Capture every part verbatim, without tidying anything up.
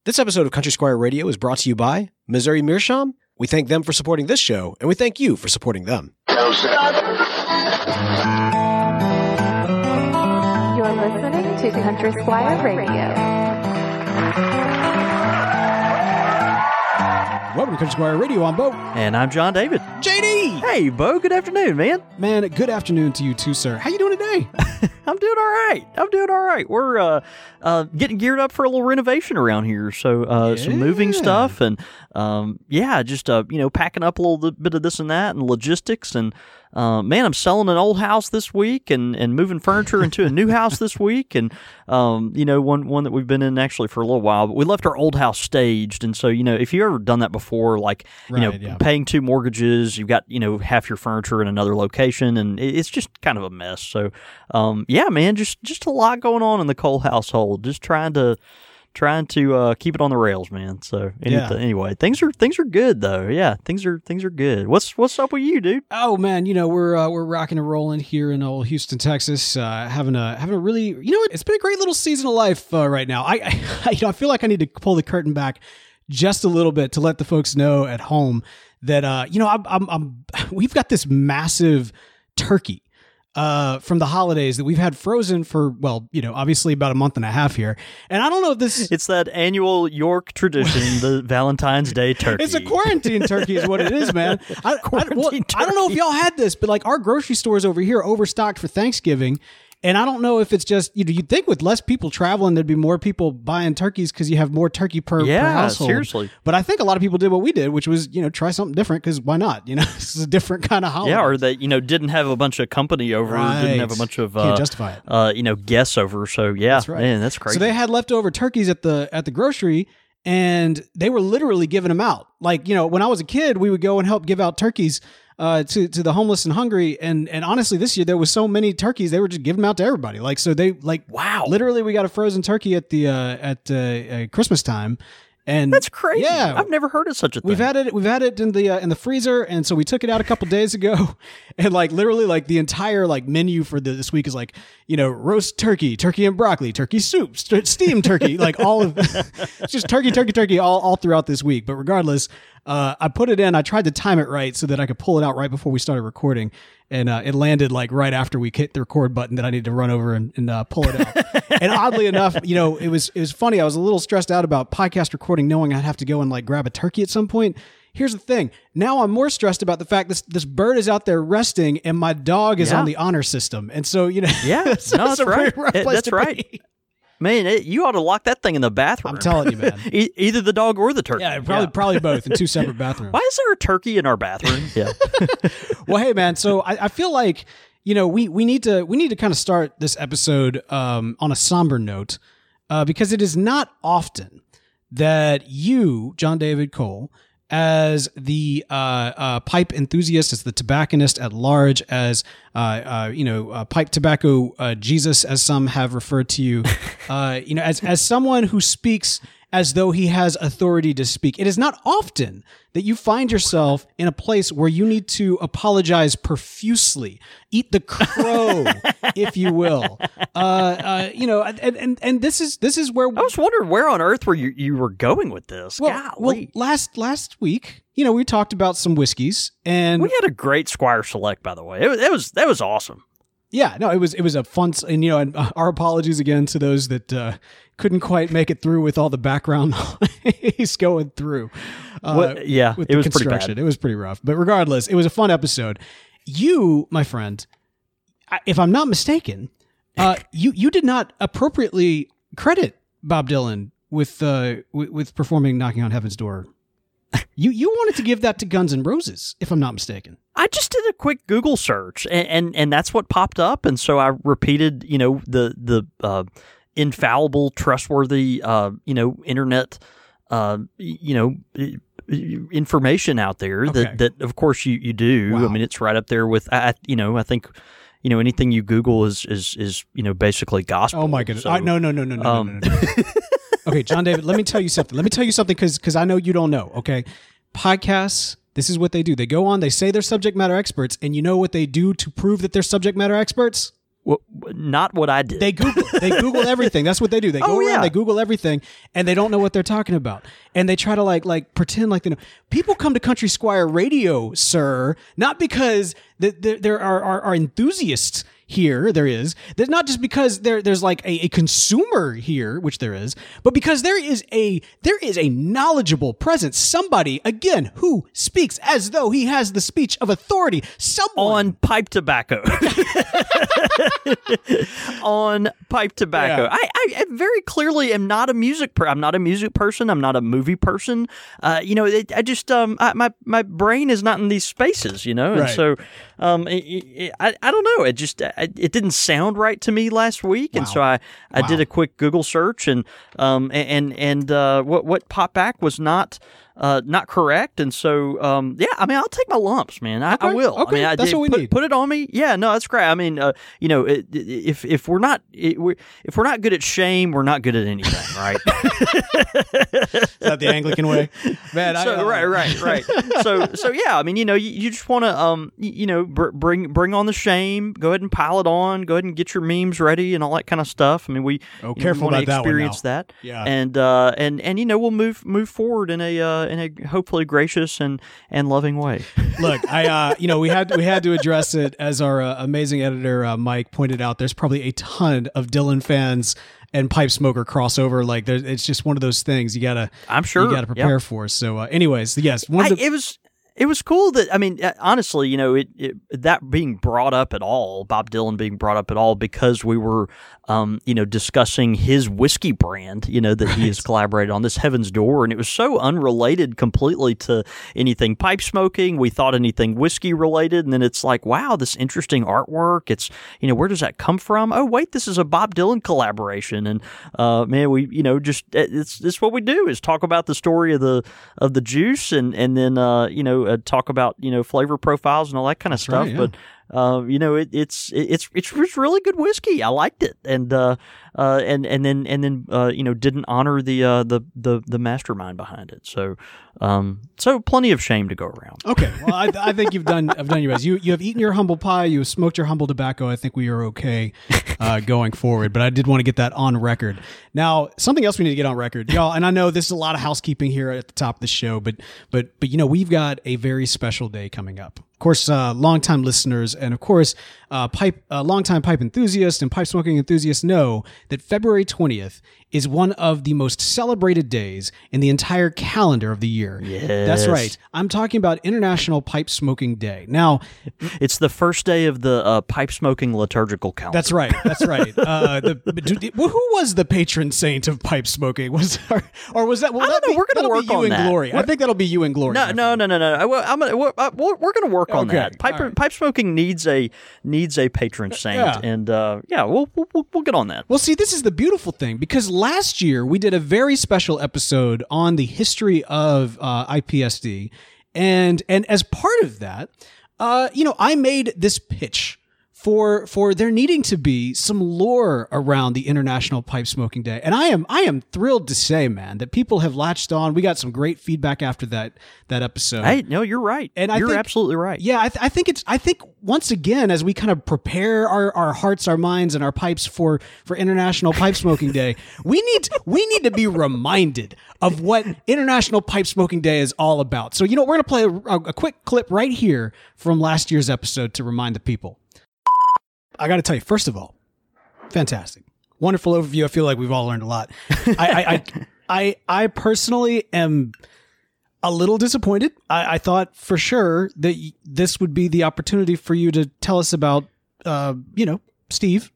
This episode of Country Squire Radio is brought to you by Missouri Meerschaum. We thank them for supporting this show, and we thank you for supporting them. You're listening to Country Squire Radio. Welcome to Country Squire Radio. I'm Bo. And I'm John David. J D! Hey, Bo. Good afternoon, man. Man, good afternoon to you too, sir. How you doing today? I'm doing all right. I'm doing all right. We're uh, uh, getting geared up for a little renovation around here. So uh, Yeah. some moving stuff and, um, yeah, just, uh, you know, packing up a little bit of this and that and logistics. And, uh, man, I'm selling an old house this week and, and moving furniture into a new house this week. And, um, you know, one, one that we've been in actually for a little while. But we left our old house staged. And so, you know, if you've ever done that before, like, you know, Right, yeah. paying two mortgages, you've got, you know, half your furniture in another location, and it- it's just kind of a mess. So, um, yeah, man, just just a lot going on in the Cole household. Just trying to trying to uh, keep it on the rails, man. So, any- Yeah. anyway, things are things are good though. Yeah, things are things are good. What's what's up with you, dude? Oh man, you know we're uh, we're rocking and rolling here in old Houston, Texas. Uh, having a having a really, you know, what? It's been a great little season of life uh, right now. I, I you know I feel like I need to pull the curtain back just a little bit to let the folks know at home that uh, you know I'm, I'm I'm we've got this massive turkey uh, from the holidays that we've had frozen for, well, you know, obviously about a month and a half here, and I don't know if this is. It's that annual York tradition, the Valentine's Day turkey. It's a quarantine turkey is what it is, man. I, I, well, Quarantine I don't know if turkey. y'all had this, but like our grocery stores over here overstocked for Thanksgiving. And I don't know if it's just, you know, you'd think with less people traveling, there'd be more people buying turkeys because you have more turkey per, per Yeah, household. seriously. But I think a lot of people did what we did, which was, you know, try something different because why not? You know, this is a different kind of holiday. Yeah, or they, you know, didn't have a bunch of company over, didn't have a Right. bunch of, Can't uh, justify it. uh, you know, guests over. So yeah, That's right. man, that's crazy. So they had leftover turkeys at the at the grocery, and they were literally giving them out. Like, you know, when I was a kid, we would go and help give out turkeys uh, to to the homeless and hungry. And and honestly, this year there was so many turkeys, they were just giving them out to everybody. Like, so they like Wow. literally, we got a frozen turkey at the uh, at uh, uh, Christmas time. And That's crazy. Yeah, I've never heard of such a thing. We've had it. We've had it in the uh, in the freezer, and so we took it out a couple days ago, and like literally, like the entire like menu for the, this week is like, you know, roast turkey, turkey and broccoli, turkey soup, st- steamed turkey, like all of it's just turkey, turkey, turkey, all all throughout this week. But regardless, uh, I put it in. I tried to time it right so that I could pull it out right before we started recording, and uh, it landed like right after we hit the record button that I needed to run over and, and uh, pull it out. And oddly enough, you know, it was it was funny. I was a little stressed out about podcast recording, knowing I'd have to go and like grab a turkey at some point. Here's the thing. Now I'm more stressed about the fact this this bird is out there resting, and my dog is Yeah. on the honor system. And so, you know, Yeah, it's, no, it's that's a very right. rough Eh, place that's to right. be. Man, it, you ought to lock that thing in the bathroom. I'm telling you, man. E- either the dog or the turkey. Yeah, probably probably both in two separate bathrooms. Why is there a turkey in our bathroom? Yeah. Well, hey man, so I, I feel like, you know, we we need to we need to kind of start this episode um, on a somber note uh, because it is not often that you, John David Cole, as the uh, uh, pipe enthusiast, as the tobacconist at large, as uh, uh, you know, uh, pipe tobacco uh, Jesus, as some have referred to you, uh, you know, as as someone who speaks as though he has authority to speak. It is not often that you find yourself in a place where you need to apologize profusely, eat the crow, if you will. Uh, uh, you know, and, and and this is this is where I was wondering where on earth were you, you were going with this. well, well, Golly. last last week, you know, we talked about some whiskeys, and We had a great Squire Select, by the way. It was, it was that was awesome. yeah, no, it was it was a fun, and you know, and uh, our apologies again to those that uh, couldn't quite make it through with all the background he's going through. Uh, Well, yeah, with it the was pretty construction. bad. It was pretty rough, but regardless, it was a fun episode. You, my friend, I- if I'm not mistaken, uh, you you did not appropriately credit Bob Dylan with uh, with, with performing "Knocking on Heaven's Door." You you wanted to give that to Guns N' Roses, if I'm not mistaken. I just did a quick Google search, and, and, and that's what popped up. And so I repeated, you know, the the uh, infallible, trustworthy, uh, you know, internet, uh, you know, information out there Okay. that, that of course you, you do. Wow. I mean, it's right up there with, I, you know, I think, you know, anything you Google is is is you know basically gospel. Oh my goodness! So, I, no, no, no, no, no, um, no, no, no. Okay, John David, let me tell you something. Let me tell you something because because I know you don't know. Okay, podcasts. This is what they do. They go on. They say they're subject matter experts, and you know what they do to prove that they're subject matter experts? w- not what I did. They Google. They Google everything. That's what they do. They go Oh, around. yeah. They Google everything, and they don't know what they're talking about. And they try to like like pretend like they know. People come to Country Squire Radio, sir, not because th- th- there are, are are enthusiasts here. There is. There's not just because there there's like a, a consumer here, which there is, but because there is a there is a knowledgeable presence. Somebody again who speaks as though he has the speech of authority. Someone on pipe tobacco. on pipe tobacco. Yeah. I, I, I very clearly am not a music. Per- I'm not a music person. I'm not a movie person. Uh, you know, it, I just um, I, my my brain is not in these spaces. You know, and Right. so um, it, it, I I don't know. It just I, it didn't sound right to me last week, and Wow. so I, I Wow. did a quick Google search, and um and and uh, what what popped back was not. Uh, not correct, and so um, yeah. I mean, I'll take my lumps, man. I, I Okay, will. okay, I mean, I that's did, what we put, need. Put it on me. Yeah, no, that's great. I mean, uh, you know, it, it- if if we're not it, we're, if we're not good at shame, we're not good at anything, right? Is that the Anglican way? Man, I, so uh, right, right, right. So so yeah. I mean, you know, you, you just want to um, y- you know, br- bring bring on the shame. Go ahead and pile it on. Go ahead and get your memes ready and all that kind of stuff. I mean, we Oh, you know, we careful wanna about that one experience now. that. Yeah. And uh, and and you know, we'll move move forward in a uh, in a hopefully gracious and and loving way. Look, I uh, you know we had we had to address it as our uh, amazing editor uh, Mike pointed out. There's probably a ton of Dylan fans and pipe smoker crossover. Like, there's, it's just one of those things you gotta I'm sure. you gotta prepare Yeah. for. So, uh, anyways, yes, one I, of the it was it was cool that I mean uh, honestly, you know, it, it that being brought up at all, Bob Dylan being brought up at all because we were um, you know, discussing his whiskey brand, you know, that he has collaborated on, this Heaven's Door, and it was so unrelated completely to anything pipe smoking. We thought anything whiskey related, and then it's like, wow, this interesting artwork. It's, you know, where does that come from? Oh, wait, this is a Bob Dylan collaboration, and uh, man, we, you know, just it's it's what we do is talk about the story of the of the juice, and and then uh, you know, uh, talk about, you know, flavor profiles and all that kind of stuff, right, yeah. but. Uh, you know, it, it's it's it's it's really good whiskey. I liked it, and uh, uh, and and then and then uh, you know, didn't honor the uh, the the the mastermind behind it. So, um, so plenty of shame to go around. Okay, well, I, I think you've done I've done your best. You you have eaten your humble pie. You have smoked your humble tobacco. I think we are okay uh, going forward. But I did want to get that on record. Now, something else we need to get on record, y'all. And I know this is a lot of housekeeping here at the top of the show, but but but you know, we've got a very special day coming up. Of course, uh, longtime listeners and of course, uh, pipe uh, longtime pipe enthusiasts and pipe smoking enthusiasts know that February twentieth is one of the most celebrated days in the entire calendar of the year. That's Yes. right. I'm talking about International Pipe Smoking Day. Now, It's the first day of the uh, pipe smoking liturgical calendar. that's right. That's right. Uh, the, do- who was the patron saint of pipe smoking? Was or, or was that? Well, I don't that know. be- We're gonna that'll work be you on in that. glory. I think that'll be you in glory. No, my no, friend. no, no, no, no. I'm gonna, we're, uh, we're, we're going to work on Okay. that. Pipe, All right. pipe smoking needs a needs a patron saint, Yeah. and uh, yeah, we'll, we'll we'll get on that. Well, see, this is the beautiful thing because last year we did a very special episode on the history of uh, I P S D, and and as part of that, uh, you know, I made this pitch for for there needing to be some lore around the International Pipe Smoking Day, and I am I am thrilled to say, man, that people have latched on. We got some great feedback after that that episode. Hey, no, you're right. And I you're think- absolutely right. Yeah, I, th- I think it's. I think once again, as we kind of prepare our, our hearts, our minds, and our pipes for for International Pipe Smoking Day, we need we need to be reminded of what International Pipe Smoking Day is all about. So, you know, we're going to play a, a quick clip right here from last year's episode to remind the people. I got to tell you, first of all, fantastic, wonderful overview. I feel like we've all learned a lot. I I I, I, I personally am a little disappointed. I, I thought for sure that y- this would be the opportunity for you to tell us about, uh, you know, Steve.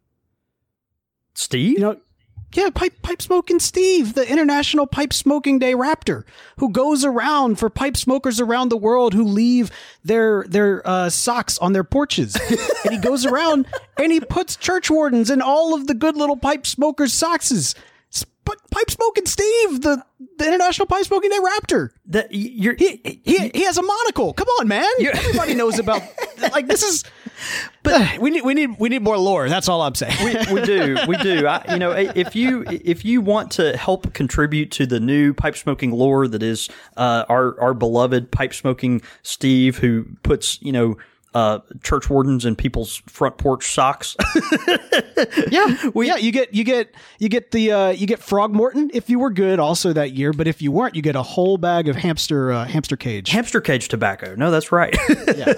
Steve. You know, yeah, pipe pipe smoking Steve, the International Pipe Smoking Day Raptor, who goes around for pipe smokers around the world who leave their their uh, socks on their porches, and he goes around and he puts church wardens in all of the good little pipe smokers' sockses. But pipe smoking Steve, the, the International Pipe Smoking Day Raptor. That you're He, he he has a monocle. Come on, man. Everybody knows about like this is. But we need we need we need more lore. That's all I'm saying. we, we do, we do. I, you know, if you if you want to help contribute to the new pipe smoking lore that is uh, our our beloved pipe smoking Steve, who puts, you know, uh, church wardens and people's front porch socks. yeah, we, yeah. You get you get you get the uh, you get Frogmorton if you were good also that year, but if you weren't, you get a whole bag of hamster uh, hamster cage hamster cage tobacco. No, that's right. yeah,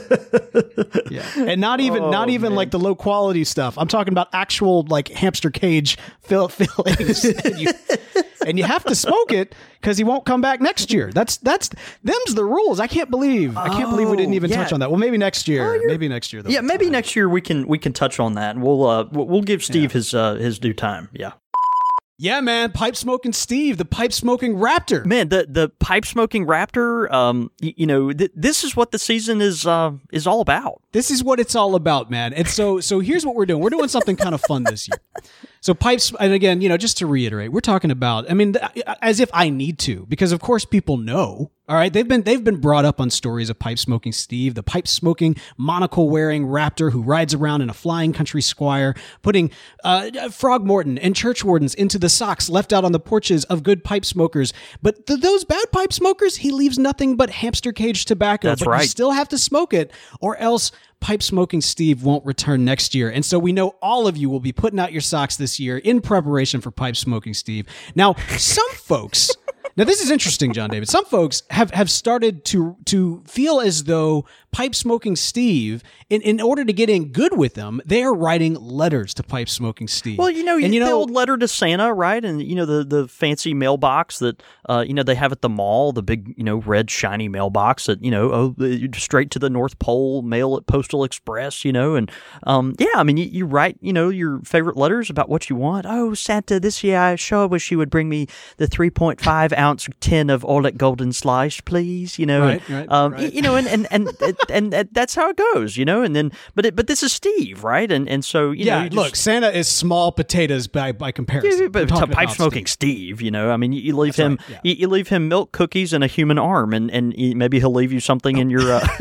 yeah, and not even oh, not even man. like the low quality stuff. I'm talking about actual like hamster cage fill fillings. and, you, and you have to smoke it because he won't come back next year. That's that's them's the rules. I can't believe I can't oh, believe we didn't even yeah. touch on that. Well, maybe next year. Oh, maybe next year. Yeah, maybe time. next year we can we can touch on that, and we'll uh we'll give Steve yeah. his uh, his due time. Yeah. Yeah, man, pipe smoking Steve, the pipe smoking Raptor. Man, the the pipe smoking Raptor. Um, you, you know, th- this is what the season is uh is all about. This is what it's all about, man. And so so here's what we're doing. We're doing something kind of fun this year. So pipes, and again, you know, just to reiterate, we're talking about, I mean, as if I need to, because of course people know, all right, they've been, they've been brought up on stories of pipe smoking Steve, the pipe smoking monocle wearing Raptor who rides around in a flying country squire, putting uh, Frogmorton and church wardens into the socks left out on the porches of good pipe smokers. But th- those bad pipe smokers, he leaves nothing but hamster cage tobacco. That's but right. You still have to smoke it, or else pipe smoking Steve won't return next year. And so we know all of you will be putting out your socks this year in preparation for pipe smoking Steve. Now, some folks, now this is interesting, John David. Some folks have, have started to to feel as though pipe smoking Steve, in, in order to get in good with them, they are writing letters to pipe smoking Steve. Well, you know, and, you the know, old letter to Santa, right? And, you know, the, the fancy mailbox that, uh, you know, they have at the mall, the big, you know, red shiny mailbox that, you know, oh, straight to the North Pole, mail at Postal Express, you know, and, um, yeah, I mean, you, you write, you know, your favorite letters about what you want. Oh, Santa, this year I sure wish you would bring me the three point five ounce tin of Orlick Golden Slice, please, you know, right, and, right, um, right. you know, and, and, and, and, and that's how it goes, you know, and then, but it, but this is Steve, right? And, and so, you yeah, know, you just, look, Santa is small potatoes by, by comparison. Yeah, but to pipe smoking Steve. Steve, you know, I mean, you, you leave that's him, right, yeah. you, you leave him milk cookies and a human arm, and, and he, maybe he'll leave you something oh. in your, uh,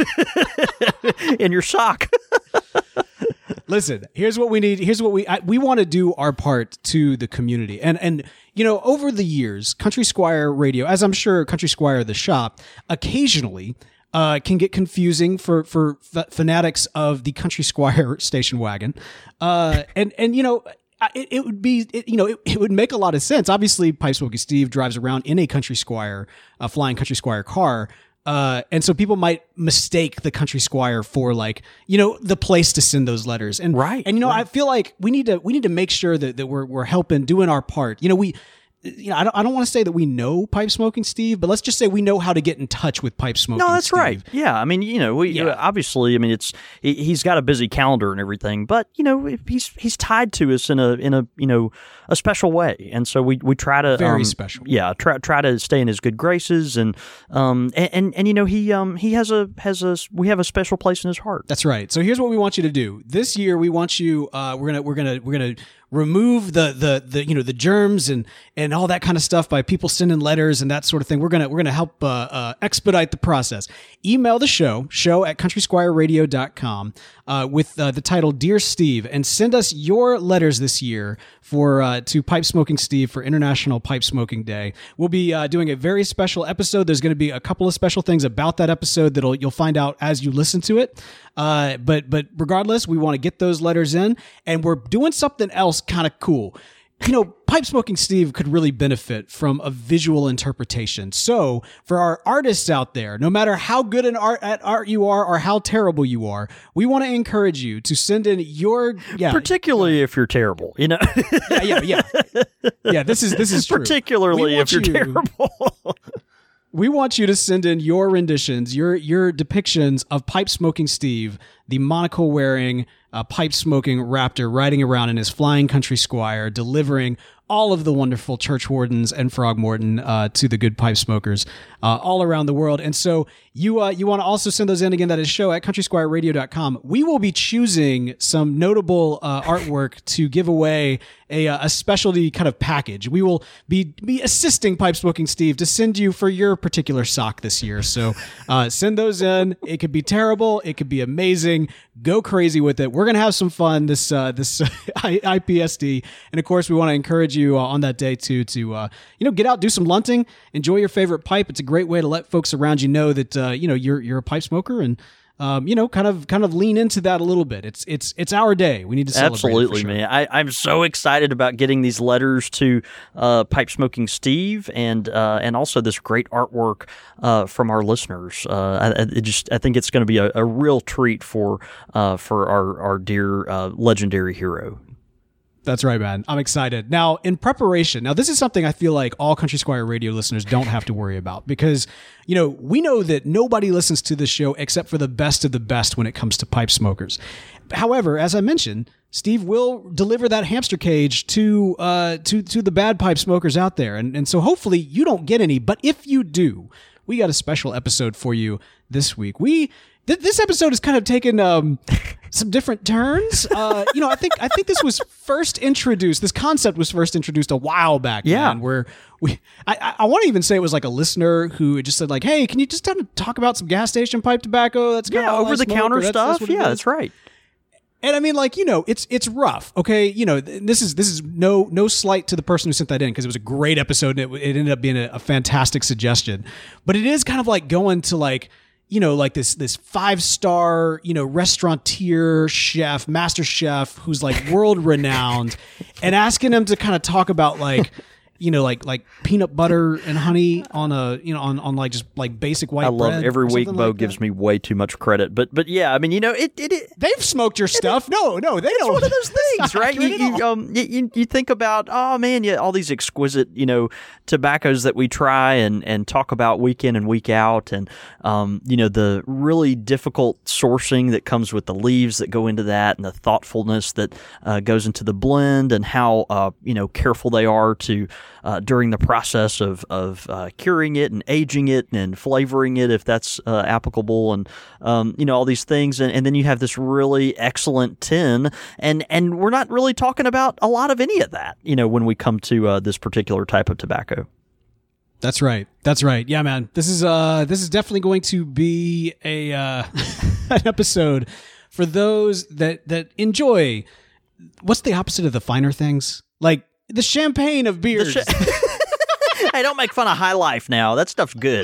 in your sock. Listen, here's what we need. Here's what we I, we want to do our part to the community. And and you know, over the years, Country Squire Radio, as I'm sure Country Squire the shop, occasionally uh, can get confusing for for f- fanatics of the Country Squire station wagon. Uh, and and you know, it, it would be it, you know it, it would make a lot of sense. Obviously, Pipe Smoking Steve drives around in a Country Squire, a flying Country Squire car. Uh, and so people might mistake the Country Squire for, like, you know, the place to send those letters. And, right. And, you know, right. I feel like we need to, we need to make sure that, that we're, we're helping, doing our part. You know, we, you know, I don't, I don't want to say that we know Pipe Smoking Steve, but let's just say we know how to get in touch with Pipe Smoking Steve. No, that's Steve. right. Yeah. I mean, you know, we yeah. obviously, I mean, it's, he's got a busy calendar and everything, but, you know, he's, he's tied to us in a, in a, you know, a special way. And so we, we try to, very um, special. Yeah. Try, try to stay in his good graces. And, um, and, and, and, you know, he, um, he has a, has a, we have a special place in his heart. That's right. So here's what we want you to do this year. We want you, uh, we're going to, we're going to, we're going to, remove the, the, the, you know, the germs and, and all that kind of stuff by people sending letters and that sort of thing. We're going to, we're going to help, uh, uh, expedite the process. Email the show, show at country squire radio dot com, uh, with, uh, the title Dear Steve, and send us your letters this year for, uh, to Pipe Smoking Steve for International Pipe Smoking Day. We'll be, uh, doing a very special episode. There's going to be a couple of special things about that episode that'll, you'll find out as you listen to it. Uh, but, but regardless, we want to get those letters in, and we're doing something else kind of cool. You know, Pipe Smoking Steve could really benefit from a visual interpretation. So for our artists out there, no matter how good an art at art you are or how terrible you are, we want to encourage you to send in your, yeah, particularly if you're terrible, you know, yeah, yeah, yeah, yeah. This is this is true. Particularly if you're you, terrible. We want you to send in your renditions, your your depictions of Pipe Smoking Steve, the monocle wearing, uh, pipe smoking Raptor riding around in his flying Country Squire, delivering all of the wonderful church wardens and Frogmorton uh, to the good pipe smokers uh, all around the world. And so you uh, you want to also send those in again. That is show at country squire radio dot com. We will be choosing some notable uh, artwork to give away a, a specialty kind of package. We will be be assisting Pipe Smoking Steve to send you for your particular sock this year. So uh, send those in. It could be terrible. It could be amazing. Go crazy with it. We're gonna have some fun this uh, this I P S D, and of course we want to encourage you uh, on that day too to uh, you know get out, do some lunting, enjoy your favorite pipe. It's a great way to let folks around you know that uh, you know you're you're a pipe smoker, and um, you know, kind of kind of lean into that a little bit. It's it's it's our day. We need to celebrate. Absolutely, it for sure. man. I, I'm so excited about getting these letters to uh, Pipe Smoking Steve, and uh, and also this great artwork uh, from our listeners. Uh, I, it just I think it's going to be a, a real treat for uh, for our our dear uh, legendary hero. That's right, man. I'm excited. Now, in preparation, now this is something I feel like all Country Squire radio listeners don't have to worry about because, you know, we know that nobody listens to this show except for the best of the best when it comes to pipe smokers. However, as I mentioned, Steve will deliver that hamster cage to uh, to to the bad pipe smokers out there. And, and so hopefully you don't get any. But if you do, we got a special episode for you this week. We th- This episode has kind of taken... Um, some different turns. Uh, you know, I think I think this was first introduced. This concept was first introduced a while back. Yeah, man, where we I, I, I want to even say it was like a listener who just said like, "Hey, can you just talk about some gas station pipe tobacco? That's yeah, over the counter that's, stuff. That's yeah, that's right." And I mean, like, you know, it's it's rough. Okay, you know, this is this is no no slight to the person who sent that in because it was a great episode and it, it ended up being a, a fantastic suggestion. But it is kind of like going to like. You know, like this this five star, you know, restaurateur chef, master chef who's like world renowned, and asking him to kind of talk about like, you know, like like peanut butter and honey on a, you know, on, on like just like basic white I love bread every or week something Bo like gives that. me way too much credit, but but yeah, I mean, you know, it it, it They've smoked your stuff. No, no, they it's don't. one of those things, right? You, accurate at you, all. um, you, you you think about, oh man, yeah, all these exquisite, you know, tobaccos that we try and, and talk about week in and week out, and um, you know, the really difficult sourcing that comes with the leaves that go into that, and the thoughtfulness that uh, goes into the blend, and how uh, you know, careful they are to uh, during the process of of uh, curing it and aging it and flavoring it if that's uh, applicable, and um, you know, all these things, and, and then you have this really excellent tin, and and we're not really talking about a lot of any of that, you know, when we come to uh, this particular type of tobacco. That's right. That's right. Yeah, man. This is uh this is definitely going to be a uh, an episode for those that that enjoy. What's the opposite of the finer things? Like the champagne of beers. Hey, don't make fun of High Life now. That stuff's good.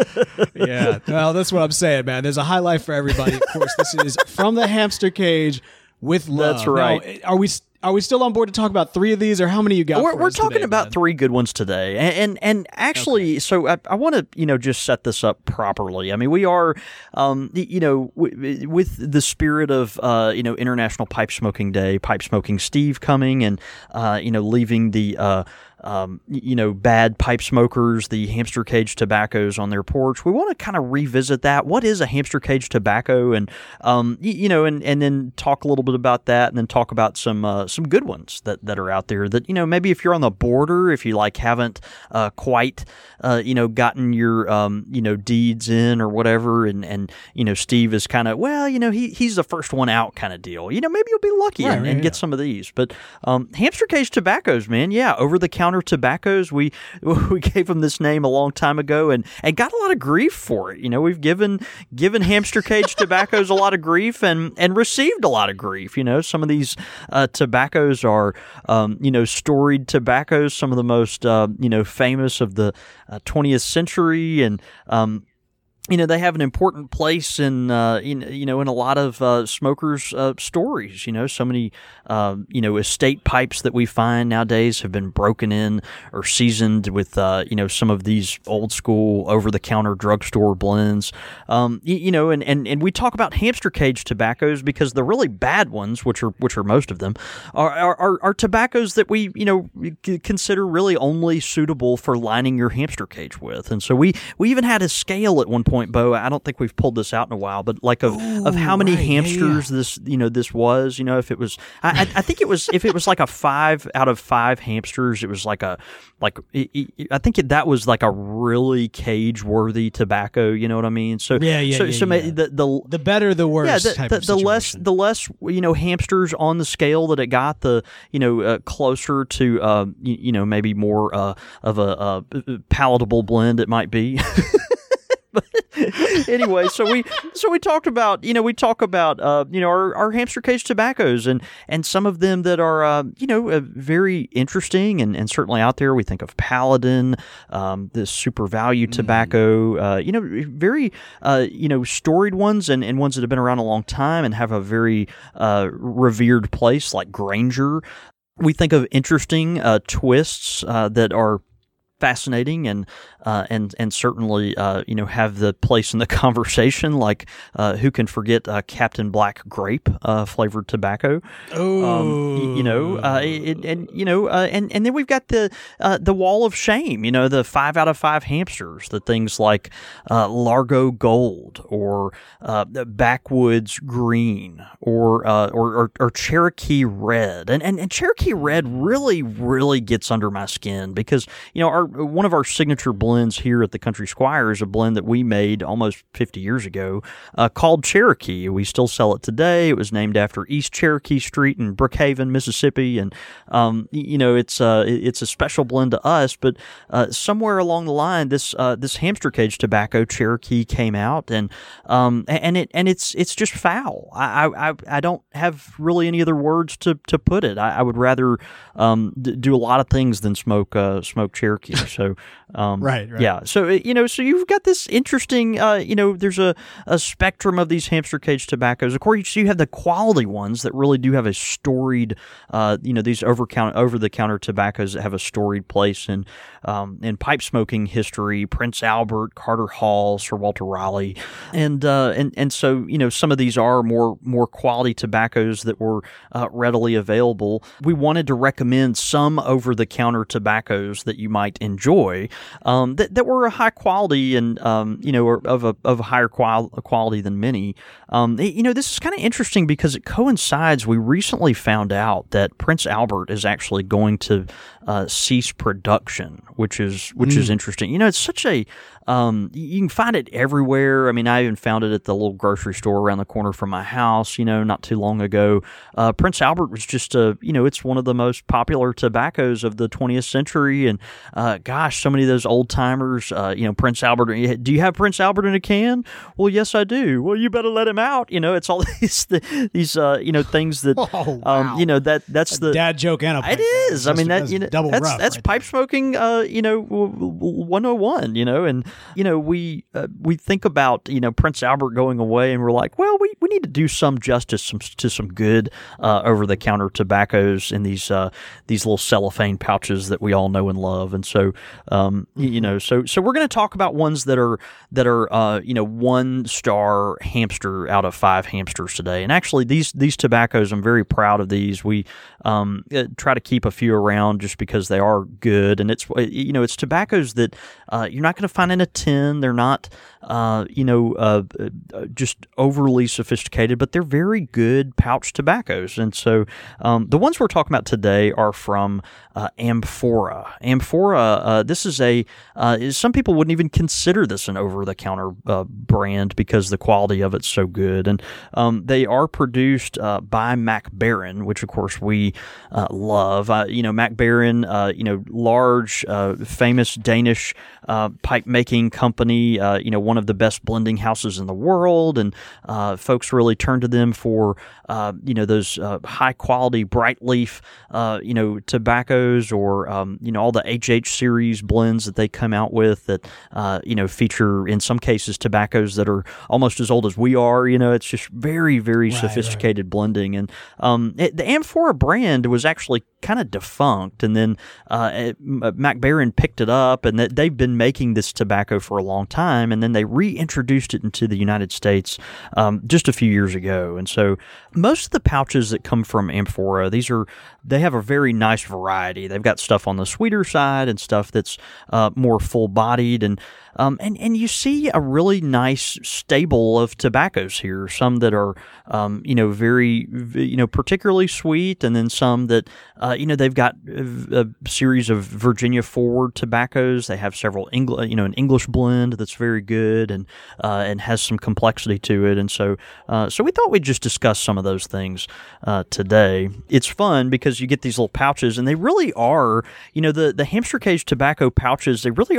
Yeah. Well, that's what I'm saying, man. There's a high life for everybody. Of course, this is From the Hamster Cage with love. That's right. Now, are we are we still on board to talk about three of these, or how many you got? We're, for we're us talking today, about man? three good ones today, and and, and actually, okay. so I, I want to you know just set this up properly. I mean, we are, um, you know, w- with the spirit of uh, you know International Pipe Smoking Day, Pipe Smoking Steve coming, and uh, you know leaving the. Uh, Um, you know, bad pipe smokers, the hamster cage tobaccos on their porch. We want to kind of revisit that. What is a hamster cage tobacco? And, um, you, you know, and, and then talk a little bit about that, and then talk about some uh, some good ones that, that are out there that, you know, maybe if you're on the border, if you like haven't uh, quite, uh, you know, gotten your, um, you know, deeds in or whatever. And, and you know, Steve is kind of, well, you know, he he's the first one out kind of deal. You know, maybe you'll be lucky right, and, right, and yeah. get some of these. But um, hamster cage tobaccos, man, yeah, over the counter tobaccos. We we gave them this name a long time ago, and, and got a lot of grief for it. You know, we've given given hamster cage tobaccos a lot of grief, and, and received a lot of grief. You know, some of these uh, tobaccos are um, you know storied tobaccos, some of the most uh, you know famous of the uh, twentieth century, and um, you know, they have an important place in, uh, in you know, in a lot of uh, smokers' uh, stories. You know, so many, uh, you know, estate pipes that we find nowadays have been broken in or seasoned with, uh, you know, some of these old school over-the-counter drugstore blends. Um, you, you know, and, and, and we talk about hamster cage tobaccos because the really bad ones, which are which are most of them, are are, are, are tobaccos that we, you know, consider really only suitable for lining your hamster cage with. And so we, we even had a scale at one point. Point, Bo, I don't think we've pulled this out in a while, but like of, Ooh, of how many right, hamsters yeah, yeah. this you know this was, you know, if it was, I, I think it was if it was like a five out of five hamsters, it was like a like I think it, that was like a really cage worthy tobacco. You know what I mean? So yeah, yeah, so, yeah, so yeah. the the the better the worse. Yeah, the, type the, of the less situation. the less you know hamsters on the scale that it got, the you know uh, closer to uh, you, you know maybe more uh, of a, a palatable blend it might be. But, anyway, so we so we talked about you know we talk about uh, you know our, our hamster cage tobaccos and and some of them that are uh, you know uh, very interesting and, and certainly out there. We think of Paladin, um, this super value tobacco, uh, you know, very uh, you know storied ones and, and ones that have been around a long time and have a very uh, revered place like Granger. We think of interesting uh, twists uh, that are fascinating and uh, and and certainly uh, you know have the place in the conversation. Like uh, who can forget uh, Captain Black Grape uh, flavored tobacco? Oh, um, you know, uh, it, and you know, uh, and and then we've got the uh, the Wall of Shame. You know, the five out of five hamsters. The things like uh, Largo Gold or uh, Backwoods Green or, uh, or or or Cherokee Red. And, and and Cherokee Red really really gets under my skin because you know our one of our signature blends here at the Country Squire is a blend that we made almost fifty years ago uh, called Cherokee. We still sell it today. It was named after East Cherokee Street in Brookhaven, Mississippi, and um, you know it's uh, it's a special blend to us. But uh, somewhere along the line, this uh, this hamster cage tobacco Cherokee came out, and um, and it and it's it's just foul. I I, I don't have really any other words to, to put it. I, I would rather um, d- do a lot of things than smoke uh, smoke Cherokee. So, um, right, right, yeah. So you know, so you've got this interesting, uh, you know, there's a, a spectrum of these hamster cage tobaccos. Of course, so you have the quality ones that really do have a storied, uh, you know, these over count over the counter tobaccos that have a storied place in um, in pipe smoking history. Prince Albert, Carter Hall, Sir Walter Raleigh, and uh, and and so you know, some of these are more more quality tobaccos that were uh, readily available. We wanted to recommend some over the counter tobaccos that you might enjoy um, that, that were a high quality and um, you know of a of a higher qual- quality than many. Um, it, you know this is kind of interesting because it coincides. We recently found out that Prince Albert is actually going to uh, cease production, which is which mm. is interesting. You know, it's such a um, you can find it everywhere. I mean, I even found it at the little grocery store around the corner from my house. You know, not too long ago. Uh, Prince Albert was just a you know it's one of the most popular tobaccos of the twentieth century, and uh, gosh, so many of those old timers. Uh, you know, Prince Albert. Do you have Prince Albert in a can? Well, yes, I do. Well, you better let him out. You know, it's all these these uh, you know things that oh, wow. um, you know that that's a the dad joke and a pipe. It is. I mean that you know double that's rough that's right pipe there. smoking. Uh, you know, one oh one. You know, and you know we uh, we think about you know Prince Albert going away, and we're like, well, we, we need to do some justice some, to some good uh, over the counter tobaccos in these uh, these little cellophane pouches that we all know and love, and so um, mm-hmm. you know so so we're going to talk about ones that are that are uh, you know one star hamster out of five hamsters today, and actually these these tobaccos, I'm very proud of these. We um, try to keep a few around just because they are good, and it's you know it's tobaccos that uh, you're not going to find in a tin. They're not uh, you know uh, just overly sophisticated, but they're very good pouch tobaccos. And so um, the ones we're talking about today are from uh, Amphora. Amphora, uh, this is a uh, some people wouldn't even consider this an over-the-counter uh, brand because the quality of it's so good. And um, they are produced uh, by Mac Baren, which of course we uh, love. Uh, you know, Mac Baren, uh, you know, large, uh, famous Danish uh, pipe making company. Uh, you know, one of the best blending houses in the world, and uh, folks really turn to them for uh, you know those uh, high quality bright leaf uh, you know tobaccos, or um, you know all the H H series blends that they come out with that uh, you know feature in some cases tobaccos that are almost as old as we are. You know, it's just very very right, sophisticated right. blending, and um, it, the Amphora brand was actually kind of defunct, and then uh, it, Mac Baren picked it up, and that they've been making this tobacco for a long time, and then they reintroduced it into the United States um, just a few years ago. And so most of the pouches that come from Amphora, these are they have a very nice variety. They've got stuff on the sweeter side and stuff that's uh, more full bodied, and Um, and, and you see a really nice stable of tobaccos here, some that are, um, you know, very, you know, particularly sweet, and then some that, uh, you know, they've got a, a series of Virginia forward tobaccos. They have several, Engl- you know, an English blend that's very good and uh, and has some complexity to it. And so, uh, so we thought we'd just discuss some of those things uh, today. It's fun because you get these little pouches, and they really are, you know, the, the hamster cage tobacco pouches, they really are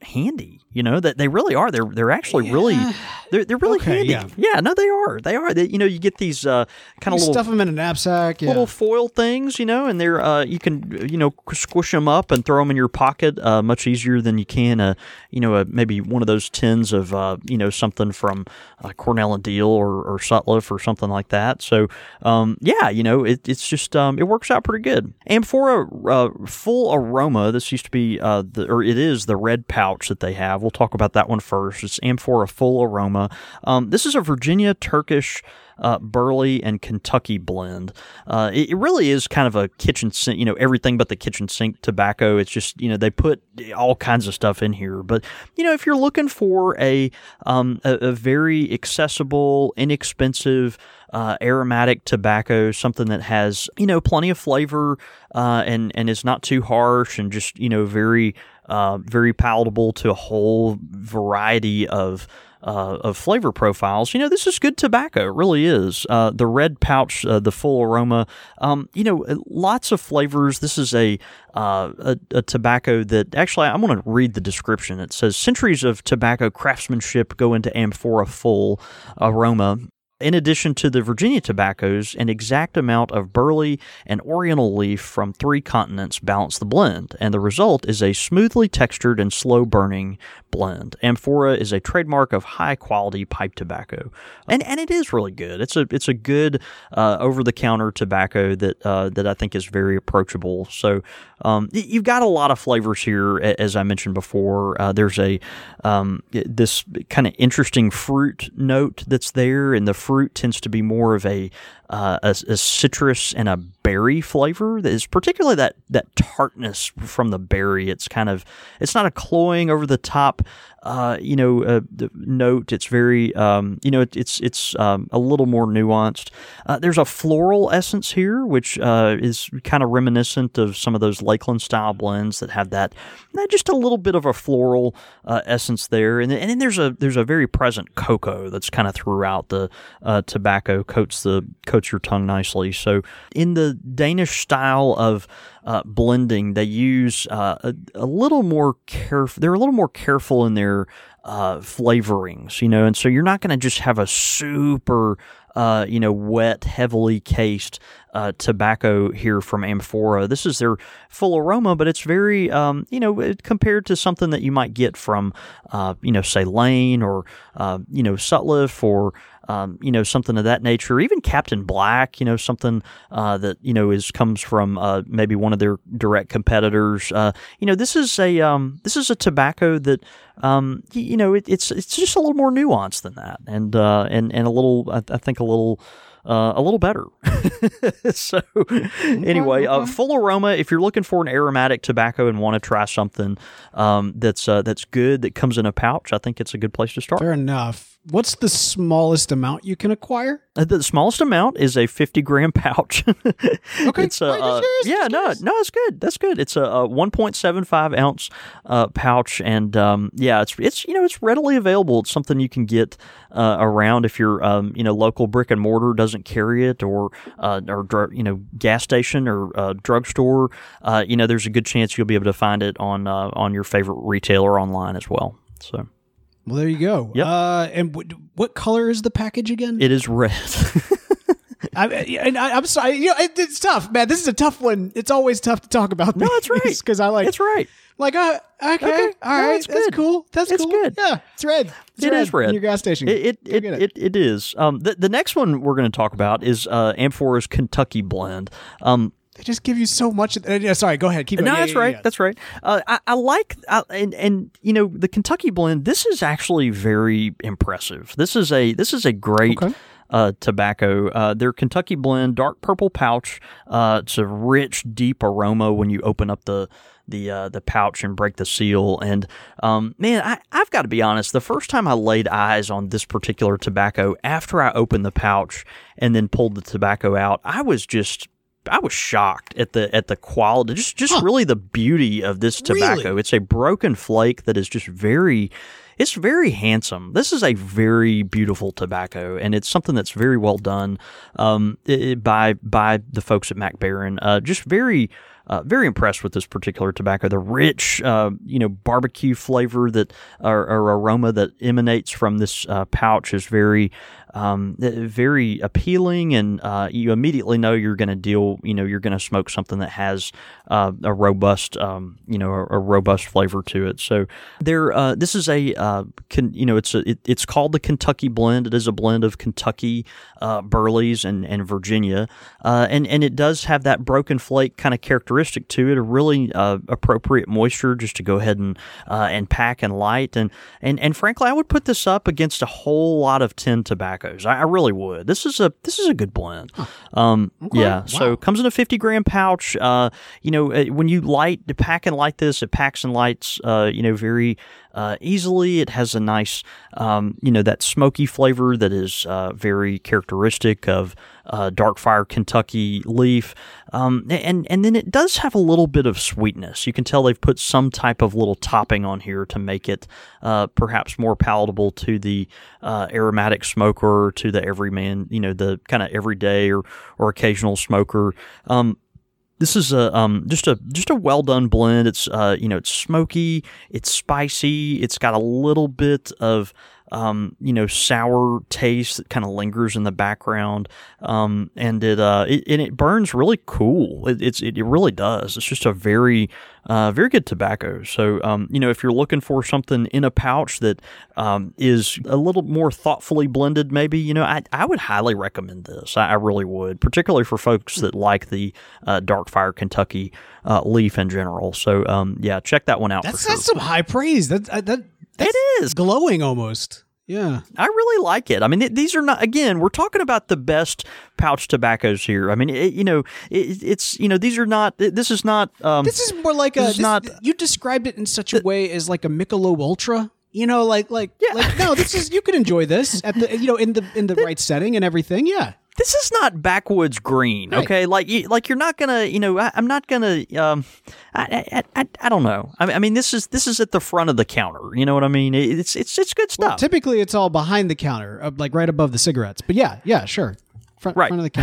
handy. You know that they really are. They're they're actually Yeah. really they're they're really Okay, handy. yeah. Yeah, no, they are. They are. They, you know, you get these uh, kind You of little stuff them in a knapsack. Yeah. little foil things, you know, and they're uh, you can you know squish them up and throw them in your pocket uh, much easier than you can uh, you know uh, maybe one of those tins of uh, you know something from uh, Cornell and Deal or, or Sutliff or something like that. So um, yeah, you know it, it's just um, it works out pretty good. Amphora uh, Full Aroma. This used to be uh, the or it is the red pouch that they have. We'll talk about that one first. It's Amphora Full Aroma. Um, this is a Virginia Turkish Uh, Burley and Kentucky blend. Uh, it, it really is kind of a kitchen sink, you know, everything but the kitchen sink tobacco. It's just, you know, they put all kinds of stuff in here. But, you know, if you're looking for a, um, a, a very accessible, inexpensive, uh, aromatic tobacco, something that has, you know, plenty of flavor, uh, and, and is not too harsh and just, you know, very, uh, very palatable to a whole variety of Uh, of flavor profiles, you know, this is good tobacco. It really is. Uh, the red pouch, uh, the Full Aroma, um, you know, lots of flavors. This is a, uh, a, a tobacco that actually, I'm going to read the description. It says, centuries of tobacco craftsmanship go into Amphora Full Aroma. In addition to the Virginia tobaccos, an exact amount of burley and oriental leaf from three continents balance the blend, and the result is a smoothly textured and slow-burning blend. Amphora is a trademark of high-quality pipe tobacco, and and it is really good. It's a it's a good uh, over-the-counter tobacco that uh, that I think is very approachable. So um, you've got a lot of flavors here, as I mentioned before. Uh, there's a um, this kind of interesting fruit note that's there, and the fruit tends to be more of a, uh, a a citrus and a berry flavor. That is particularly that that tartness from the berry. It's kind of it's not a cloying over the top, uh, you know, uh, note. It's very um, you know, it, it's it's um, a little more nuanced. Uh, there's a floral essence here, which uh, is kind of reminiscent of some of those Lakeland style blends that have that just a little bit of a floral uh, essence there. And then, and then there's a there's a very present cocoa that's kind of throughout the uh, tobacco, coats the coats your tongue nicely. So in the Danish style of uh, blending, they use uh, a, a little more careful. They're a little more careful in their uh, flavorings, you know, and so you're not going to just have a super Uh, you know, wet, heavily cased uh, tobacco here from Amphora. This is their Full Aroma, but it's very, um, you know, compared to something that you might get from, uh, you know, say Lane or, uh, you know, Sutliff or, um, you know, something of that nature. Even Captain Black, you know, something uh, that, you know, is comes from uh, maybe one of their direct competitors. Uh, you know, this is a um, this is a tobacco that, um, you know, it, it's it's just a little more nuanced than that, and uh, and and a little, I, I think, a little. Uh, a little better. So anyway, uh, Full Aroma, if you're looking for an aromatic tobacco and want to try something um, that's uh, that's good, that comes in a pouch, I think it's a good place to start. Fair enough. What's the smallest amount you can acquire? Uh, the smallest amount is a fifty gram pouch. Okay. It's a, Wait, uh, serious? yeah, no, Serious? no, it's good. That's good. It's a, a one point seven five ounce uh, pouch, and um, yeah, it's it's you know it's readily available. It's something you can get uh, around if your um, you know local brick and mortar doesn't carry it, or uh, or dr- you know gas station or uh, drugstore. Uh, you know, there's a good chance you'll be able to find it on uh, on your favorite retailer online as well. So. Well, there you go. Yep. Uh, and w- what color is the package again? It is red. I, and I, I'm sorry. You know, it, it's tough, man. This is a tough one. It's always tough to talk about. No, that's right. Because I like. That's right. Like, uh, okay, Okay. all No, right, it's that's good. cool. That's It's cool. good. Yeah, it's red. It's It red is red. in your gas station. It it Go it, get it, it is. Um, the the next one we're going to talk about is uh, Amphora's Kentucky blend. Um, They just give you so much. Uh, yeah, sorry, go ahead. Keep no, going. Yeah, that's yeah, right. yeah. That's right. Uh, I, I like I, and and you know the Kentucky blend. This is actually very impressive. This is a this is a great. Okay. Uh, tobacco. Uh, their Kentucky blend, dark purple pouch. Uh, it's a rich, deep aroma when you open up the the uh, the pouch and break the seal. And um, man, I, I've got to be honest. The first time I laid eyes on this particular tobacco, after I opened the pouch and then pulled the tobacco out, I was just. I was shocked at the at the quality, just just Huh. really the beauty of this tobacco. Really? It's a broken flake that is just very. It's very handsome. This is a very beautiful tobacco, and it's something that's very well done um, it, by by the folks at Mac Baren. Uh, just very uh, very impressed with this particular tobacco. The rich, uh, you know, barbecue flavor that or, or aroma that emanates from this uh, pouch is very, um, very appealing, and uh, you immediately know you're going to deal, you know, you're going to smoke something that has uh, a robust, um, you know, a, a robust flavor to it. So there, uh, this is a, uh, can, you know, it's a, it, it's called the Kentucky blend. It is a blend of Kentucky uh, Burleys and and Virginia, uh, and and it does have that broken flake kind of characteristic to it. A really uh, appropriate moisture just to go ahead and uh, and pack and light, and and and frankly, I would put this up against a whole lot of tin tobaccos. I, I really would. This is a this is a good blend. Huh. Um, okay. Yeah. Wow. So it comes in a fifty gram pouch. Uh, you know, when you light, to pack and light this, it packs and lights. Uh, you know, very uh, easily. It has a nice, um, you know, that smoky flavor that is uh, very characteristic of uh, dark fire Kentucky leaf. Um, and and then it does have a little bit of sweetness. You can tell they've put some type of little topping on here to make it uh, perhaps more palatable to the uh, aromatic smoker, to the everyman, you know, the kind of everyday or or occasional smoker. Um, This is a um, just a just a well done blend. It's uh, you know, it's smoky, it's spicy, it's got a little bit of um, you know, sour taste that kind of lingers in the background, um, and it uh, it and it burns really cool. It, it's it, it really does. It's just a very uh, very good tobacco. So um, you know, if you're looking for something in a pouch that um, is a little more thoughtfully blended, maybe, you know, I I would highly recommend this. I, I really would, particularly for folks that like the uh, dark fire Kentucky uh, leaf in general. So um, yeah, check that one out. That's for sure. that's some high praise. That that that's It is glowing almost. Yeah, I really like it. I mean, it, these are not, again, we're talking about the best pouch tobaccos here. I mean, it, you know, it, it's, you know, these are not, this is not, um, this is more like a, this is this, not, you described it in such a way as like a Michelob Ultra. You know, like, like, yeah. like, no, this is, you could enjoy this at the, you know, in the, in the right setting and everything. Yeah. This is not backwoods green, okay? Right. Like, you, like you're not gonna, you know, I, I'm not gonna, um, I, I, I, I don't know. I, I mean, this is this is at the front of the counter. You know what I mean? It's it's it's good stuff. Well, typically, it's all behind the counter, uh, like right above the cigarettes. But yeah, yeah, sure. Front, right. front of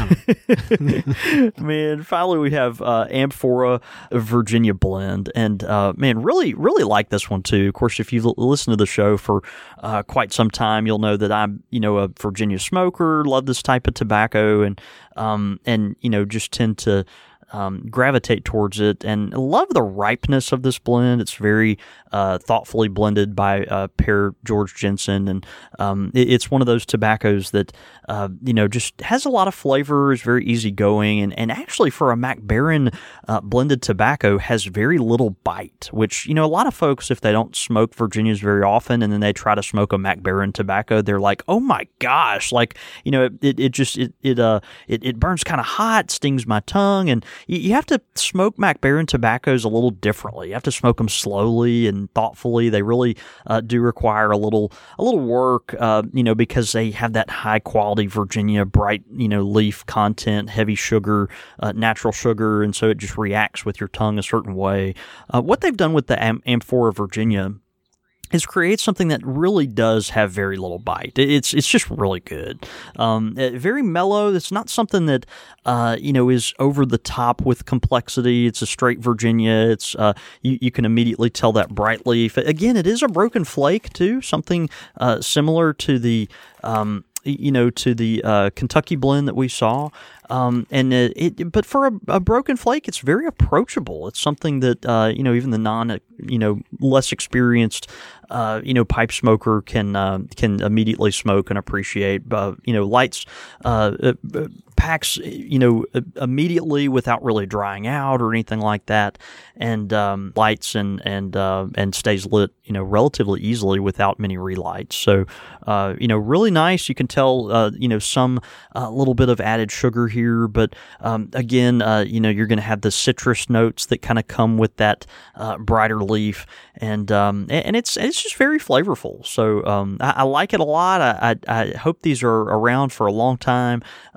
the counter. Man, finally we have uh, Amphora Virginia blend, and uh, man, really, really like this one too. Of course, if you've l- listened to the show for uh, quite some time, you'll know that I'm, you know, a Virginia smoker. Love this type of tobacco, and um, and you know, just tend to Um, gravitate towards it, and love the ripeness of this blend. It's very uh, thoughtfully blended by uh, Per George Jensen, and um, it, it's one of those tobaccos that uh, you know, just has a lot of flavor, is very easygoing, and and actually for a Mac Baren uh, blended tobacco has very little bite. Which, you know, a lot of folks, if they don't smoke Virginias very often, and then they try to smoke a Mac Baren tobacco, they're like, oh my gosh, like, you know, it it just it it uh it, it burns kind of hot, stings my tongue, and you have to smoke Mac Baren tobaccos a little differently. You have to smoke them slowly and thoughtfully. They really uh, do require a little a little work, uh, you know, because they have that high quality Virginia bright, you know, leaf content, heavy sugar, uh, natural sugar, and so it just reacts with your tongue a certain way. Uh, what they've done with the Am- Amphora Virginia is create something that really does have very little bite. It's it's just really good. Um, very mellow. It's not something that uh, you know, is over the top with complexity. It's a straight Virginia. It's uh, you you can immediately tell that bright leaf. Again, it is a broken flake too. Something uh, similar to the um, you know, to the uh, Kentucky blend that we saw. Um, and it, it, but for a, a broken flake, it's very approachable. It's something that, uh, you know, even the non, you know, less experienced, uh, you know, pipe smoker can, uh, can immediately smoke and appreciate, uh, you know, lights, uh, uh, packs, you know, immediately without really drying out or anything like that. And, um, lights and, and, uh, and stays lit, you know, relatively easily without many relights. So, uh, you know, really nice. You can tell, uh, you know, some, a uh, little bit of added sugar here. Here, but um, again, uh, you know, you're going to have the citrus notes that kind of come with that uh, brighter leaf, and um, and it's it's just very flavorful. So um, I, I like it a lot. I, I I hope these are around for a long time. Um,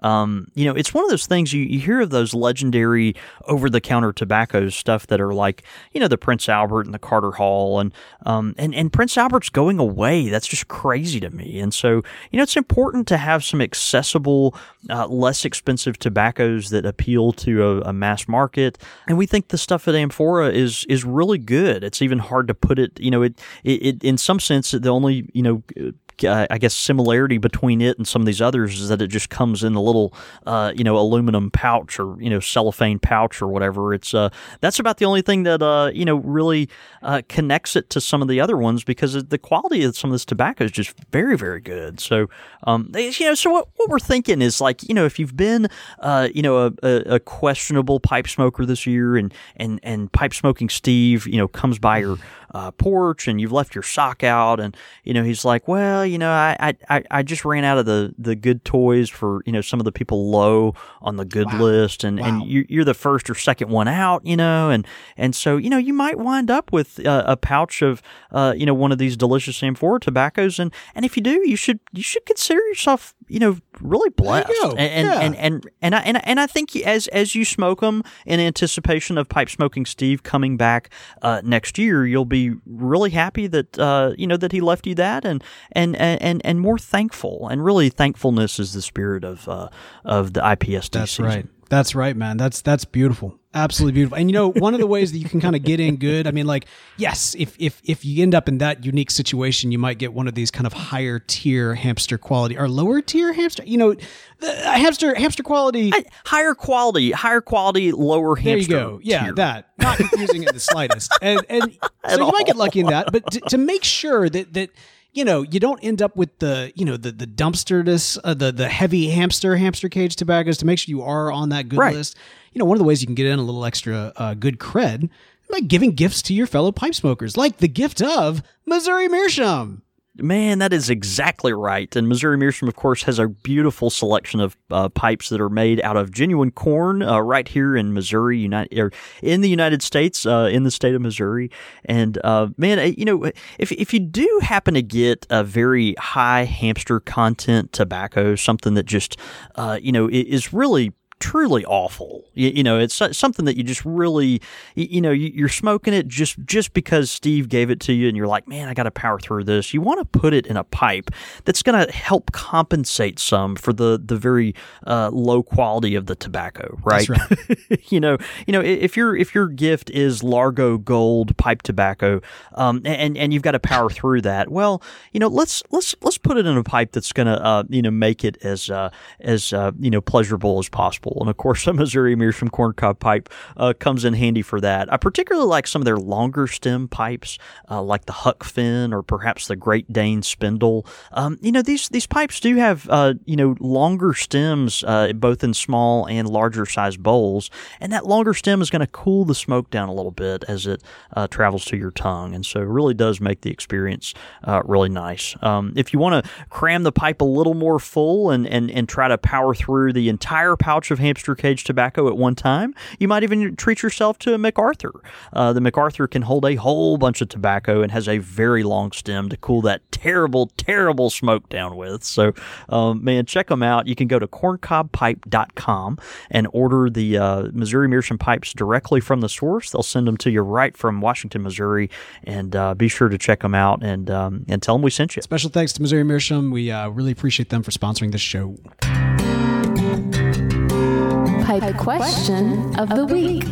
you know, it's one of those things you, you hear of those legendary over-the-counter tobacco stuff that are like, you know, the Prince Albert and the Carter Hall, and um, and and Prince Albert's going away. That's just crazy to me. And so, you know, it's important to have some accessible, uh, less expensive tobaccos that appeal to a, a mass market. And we think the stuff at Amphora is is really good. It's even hard to put it, you know, it it, it in some sense the only, you know, Uh, I guess similarity between it and some of these others is that it just comes in a little, uh, you know, aluminum pouch or, you know, cellophane pouch or whatever. It's uh, that's about the only thing that, uh, you know, really uh, connects it to some of the other ones, because the quality of some of this tobacco is just very, very good. So, um, you know, so what, what we're thinking is like, you know, if you've been, uh, you know, a, a, a questionable pipe smoker this year, and, and, and Pipe Smoking Steve, you know, comes by your uh, porch and you've left your sock out, and, you know, he's like, well, you know, I, I, I just ran out of the, the good toys for, you know, some of the people low on the good Wow. list, and, Wow. and you, you're the first or second one out, you know, and, and so, you know, you might wind up with uh, a pouch of, uh, you know, one of these delicious Amphora tobaccos, and, and if you do, you should, you should consider yourself, you know, really blessed. There you go. And, and, Yeah. and, and, and, I, and, I, and I think as, as you smoke them in anticipation of Pipe Smoking Steve coming back uh, next year, you'll be really happy that, uh, you know, that he left you that, and, and, and, and more thankful. And really, thankfulness is the spirit of, uh, of the I P S D That's season. right. That's right, man. That's that's beautiful. Absolutely beautiful. And you know, one of the ways that you can kind of get in good, I mean, like, yes, if if if you end up in that unique situation, you might get one of these kind of higher tier hamster quality or lower tier hamster. You know, the hamster hamster quality. I, higher quality, higher quality, lower There hamster. you go. Yeah, tier. that. Not confusing in the slightest. And and so you might get lucky in that, but to, to make sure that that you know, you don't end up with the, you know, the the dumpsterness, uh, the the heavy hamster hamster cage tobaccos, to make sure you are on that good Right. list. You know, one of the ways you can get in a little extra uh, good cred by giving gifts to your fellow pipe smokers, like the gift of Missouri Meerschaum. Man, that is exactly right. And Missouri Meerschaum, of course, has a beautiful selection of uh, pipes that are made out of genuine corn uh, right here in Missouri, United, or in the United States, uh, in the state of Missouri. And uh, man, you know, if if you do happen to get a very high hamster content tobacco, something that just, uh, you know, is really truly awful. You, you know, it's something that you just really, you know, you're smoking it just just because Steve gave it to you, and you're like, man, I got to power through this. You want to put it in a pipe that's going to help compensate some for the the very uh, low quality of the tobacco, right? That's right. you know, you know, if your if your gift is Largo Gold pipe tobacco, um, and and you've got to power through that, well, you know, let's let's let's put it in a pipe that's going to, uh, you know, make it as uh, as uh, you know, pleasurable as possible. And of course, a Missouri Meerschaum corncob pipe uh, comes in handy for that. I particularly like some of their longer stem pipes, uh, like the Huck Finn or perhaps the Great Dane Spindle. Um, you know, these these pipes do have uh, you know, longer stems, uh, both in small and larger size bowls, and that longer stem is going to cool the smoke down a little bit as it uh, travels to your tongue, and so it really does make the experience uh, really nice. Um, if you want to cram the pipe a little more full and and and try to power through the entire pouch of hamster cage tobacco at one time, you might even treat yourself to a MacArthur. Uh, the MacArthur can hold a whole bunch of tobacco and has a very long stem to cool that terrible, terrible smoke down with. So, um, man, check them out. You can go to corncob pipe dot com and order the uh, Missouri Meerschaum pipes directly from the source. They'll send them to you right from Washington, Missouri, and uh, be sure to check them out and um, and tell them we sent you. Special thanks to Missouri Meerschaum. We uh, really appreciate them for sponsoring this show. Pipe question of the week.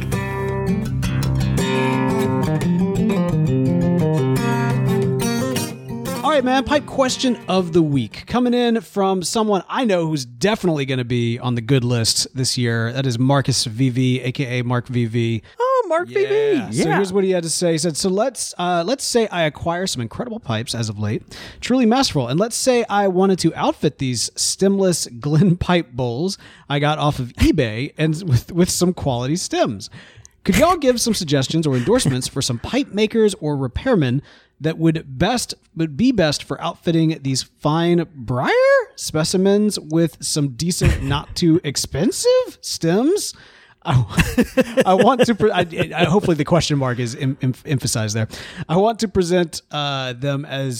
All right, man. Pipe question of the week coming in from someone I know who's definitely going to be on the good list this year. That is Marcus V V, aka Mark V V. Oh, Mark V V. Yeah. So here's what he had to say. He said, "So let's uh, let's say I acquire some incredible pipes as of late, truly masterful, and let's say I wanted to outfit these stemless Glen pipe bowls I got off of eBay and with with some quality stems. Could y'all give some suggestions or endorsements for some pipe makers or repairmen that would best would be best for outfitting these fine briar specimens with some decent, not too expensive stems?" I, I want to. Pre- I, I, hopefully, the question mark is em, em, emphasized there. I want to present uh, them as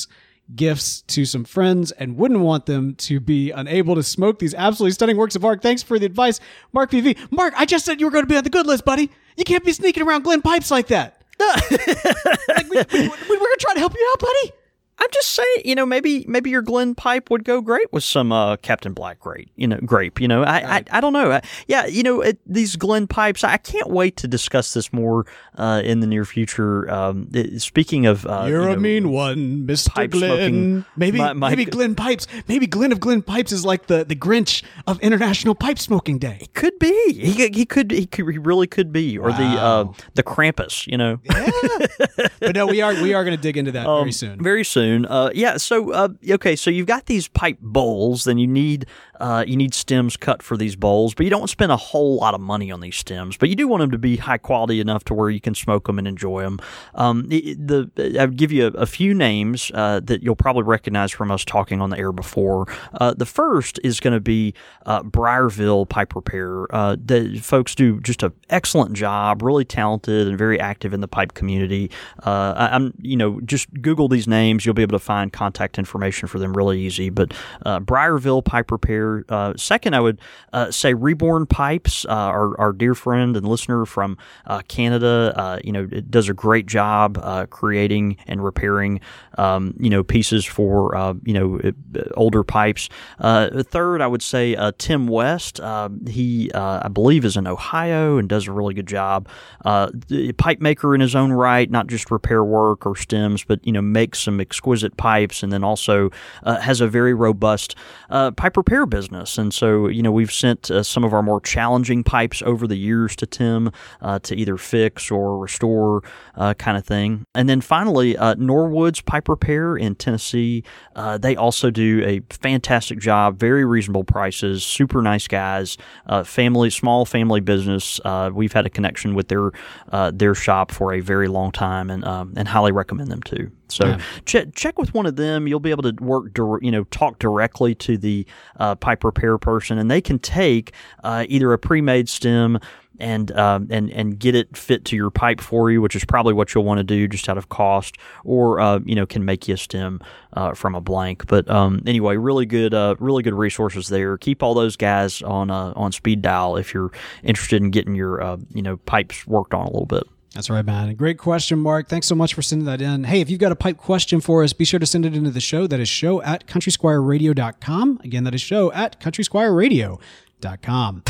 gifts to some friends and wouldn't want them to be unable to smoke these absolutely stunning works of art. Thanks for the advice, Mark P V. Mark, I just said you were going to be on the good list, buddy. You can't be sneaking around Glen Pipes like that. like we, we, we, we were going to try to help you out, buddy. I'm just saying, you know, maybe maybe your Glen Pipe would go great with some uh, Captain Black grape. You know, grape. You know, I right. I, I don't know. I, yeah, you know, it, these Glen Pipes. I can't wait to discuss this more uh, in the near future. Um, it, speaking of, uh, you're you know, a mean one, Mister Glenn. Maybe my, my, maybe Glen Pipes. Maybe Glenn of Glen Pipes is like the, the Grinch of International Pipe Smoking Day. It could be. He he could he could he really could be, or wow. the uh, the Krampus. You know. Yeah. But no, we are we are going to dig into that um, very soon. Very soon. Uh, yeah. So, uh, okay, so you've got these pipe bowls, then you need uh, you need stems cut for these bowls, but you don't spend a whole lot of money on these stems, but you do want them to be high quality enough to where you can smoke them and enjoy them. Um, the, the I'll give you a, a few names uh, that you'll probably recognize from us talking on the air before. Uh, the first is going to be uh, Briarville Pipe Repair. Uh, the folks do just an excellent job, really talented and very active in the pipe community. Uh, I, I'm, you know, just Google these names, you'll be able to find contact information for them really easy. But uh, Briarville Pipe Repair. Uh, second, I would uh, say Reborn Pipes, uh, our, our dear friend and listener from uh, Canada. Uh, you know, it does a great job uh, creating and repairing, um, you know, pieces for uh, you know older pipes. Uh, third, I would say uh, Tim West. Uh, he, uh, I believe, is in Ohio and does a really good job. Uh, pipe maker in his own right, not just repair work or stems, but you know, makes some exquisite pipes, and then also uh, has a very robust uh, pipe repair business. And so, you know, we've sent uh, some of our more challenging pipes over the years to Tim uh, to either fix or restore uh, kind of thing. And then finally, uh, Norwood's Pipe Repair in Tennessee. Uh, they also do a fantastic job, very reasonable prices, super nice guys, uh, family, small family business. Uh, we've had a connection with their uh, their shop for a very long time, and um, and highly recommend them too. So yeah. check check with one of them. You'll be able to work, you know, talk directly to the uh, pipe repair person, and they can take uh, either a pre-made stem and um, and and get it fit to your pipe for you, which is probably what you'll want to do just out of cost, or uh, you know, can make you a stem uh, from a blank. But um, anyway, really good, uh, really good resources there. Keep all those guys on uh, on speed dial if you're interested in getting your uh, you know pipes worked on a little bit. That's right, man. Great question, Mark. Thanks so much for sending that in. Hey, if you've got a pipe question for us, be sure to send it into the show. That is show at country squire radio dot com. Again, that is show at country squire radio dot com.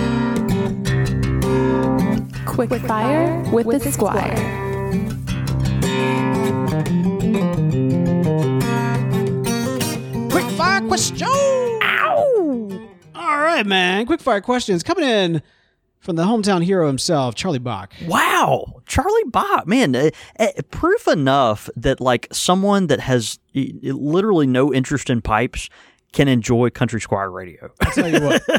Quick, Quick fire with, with the Squire. Quick fire question. Ow! All right, man. Quick fire questions coming in from the hometown hero himself, Charlie Bach. Wow, Charlie Bach, man, uh, uh, proof enough that like someone that has uh, literally no interest in pipes can enjoy Country Squire Radio. I'll tell you what.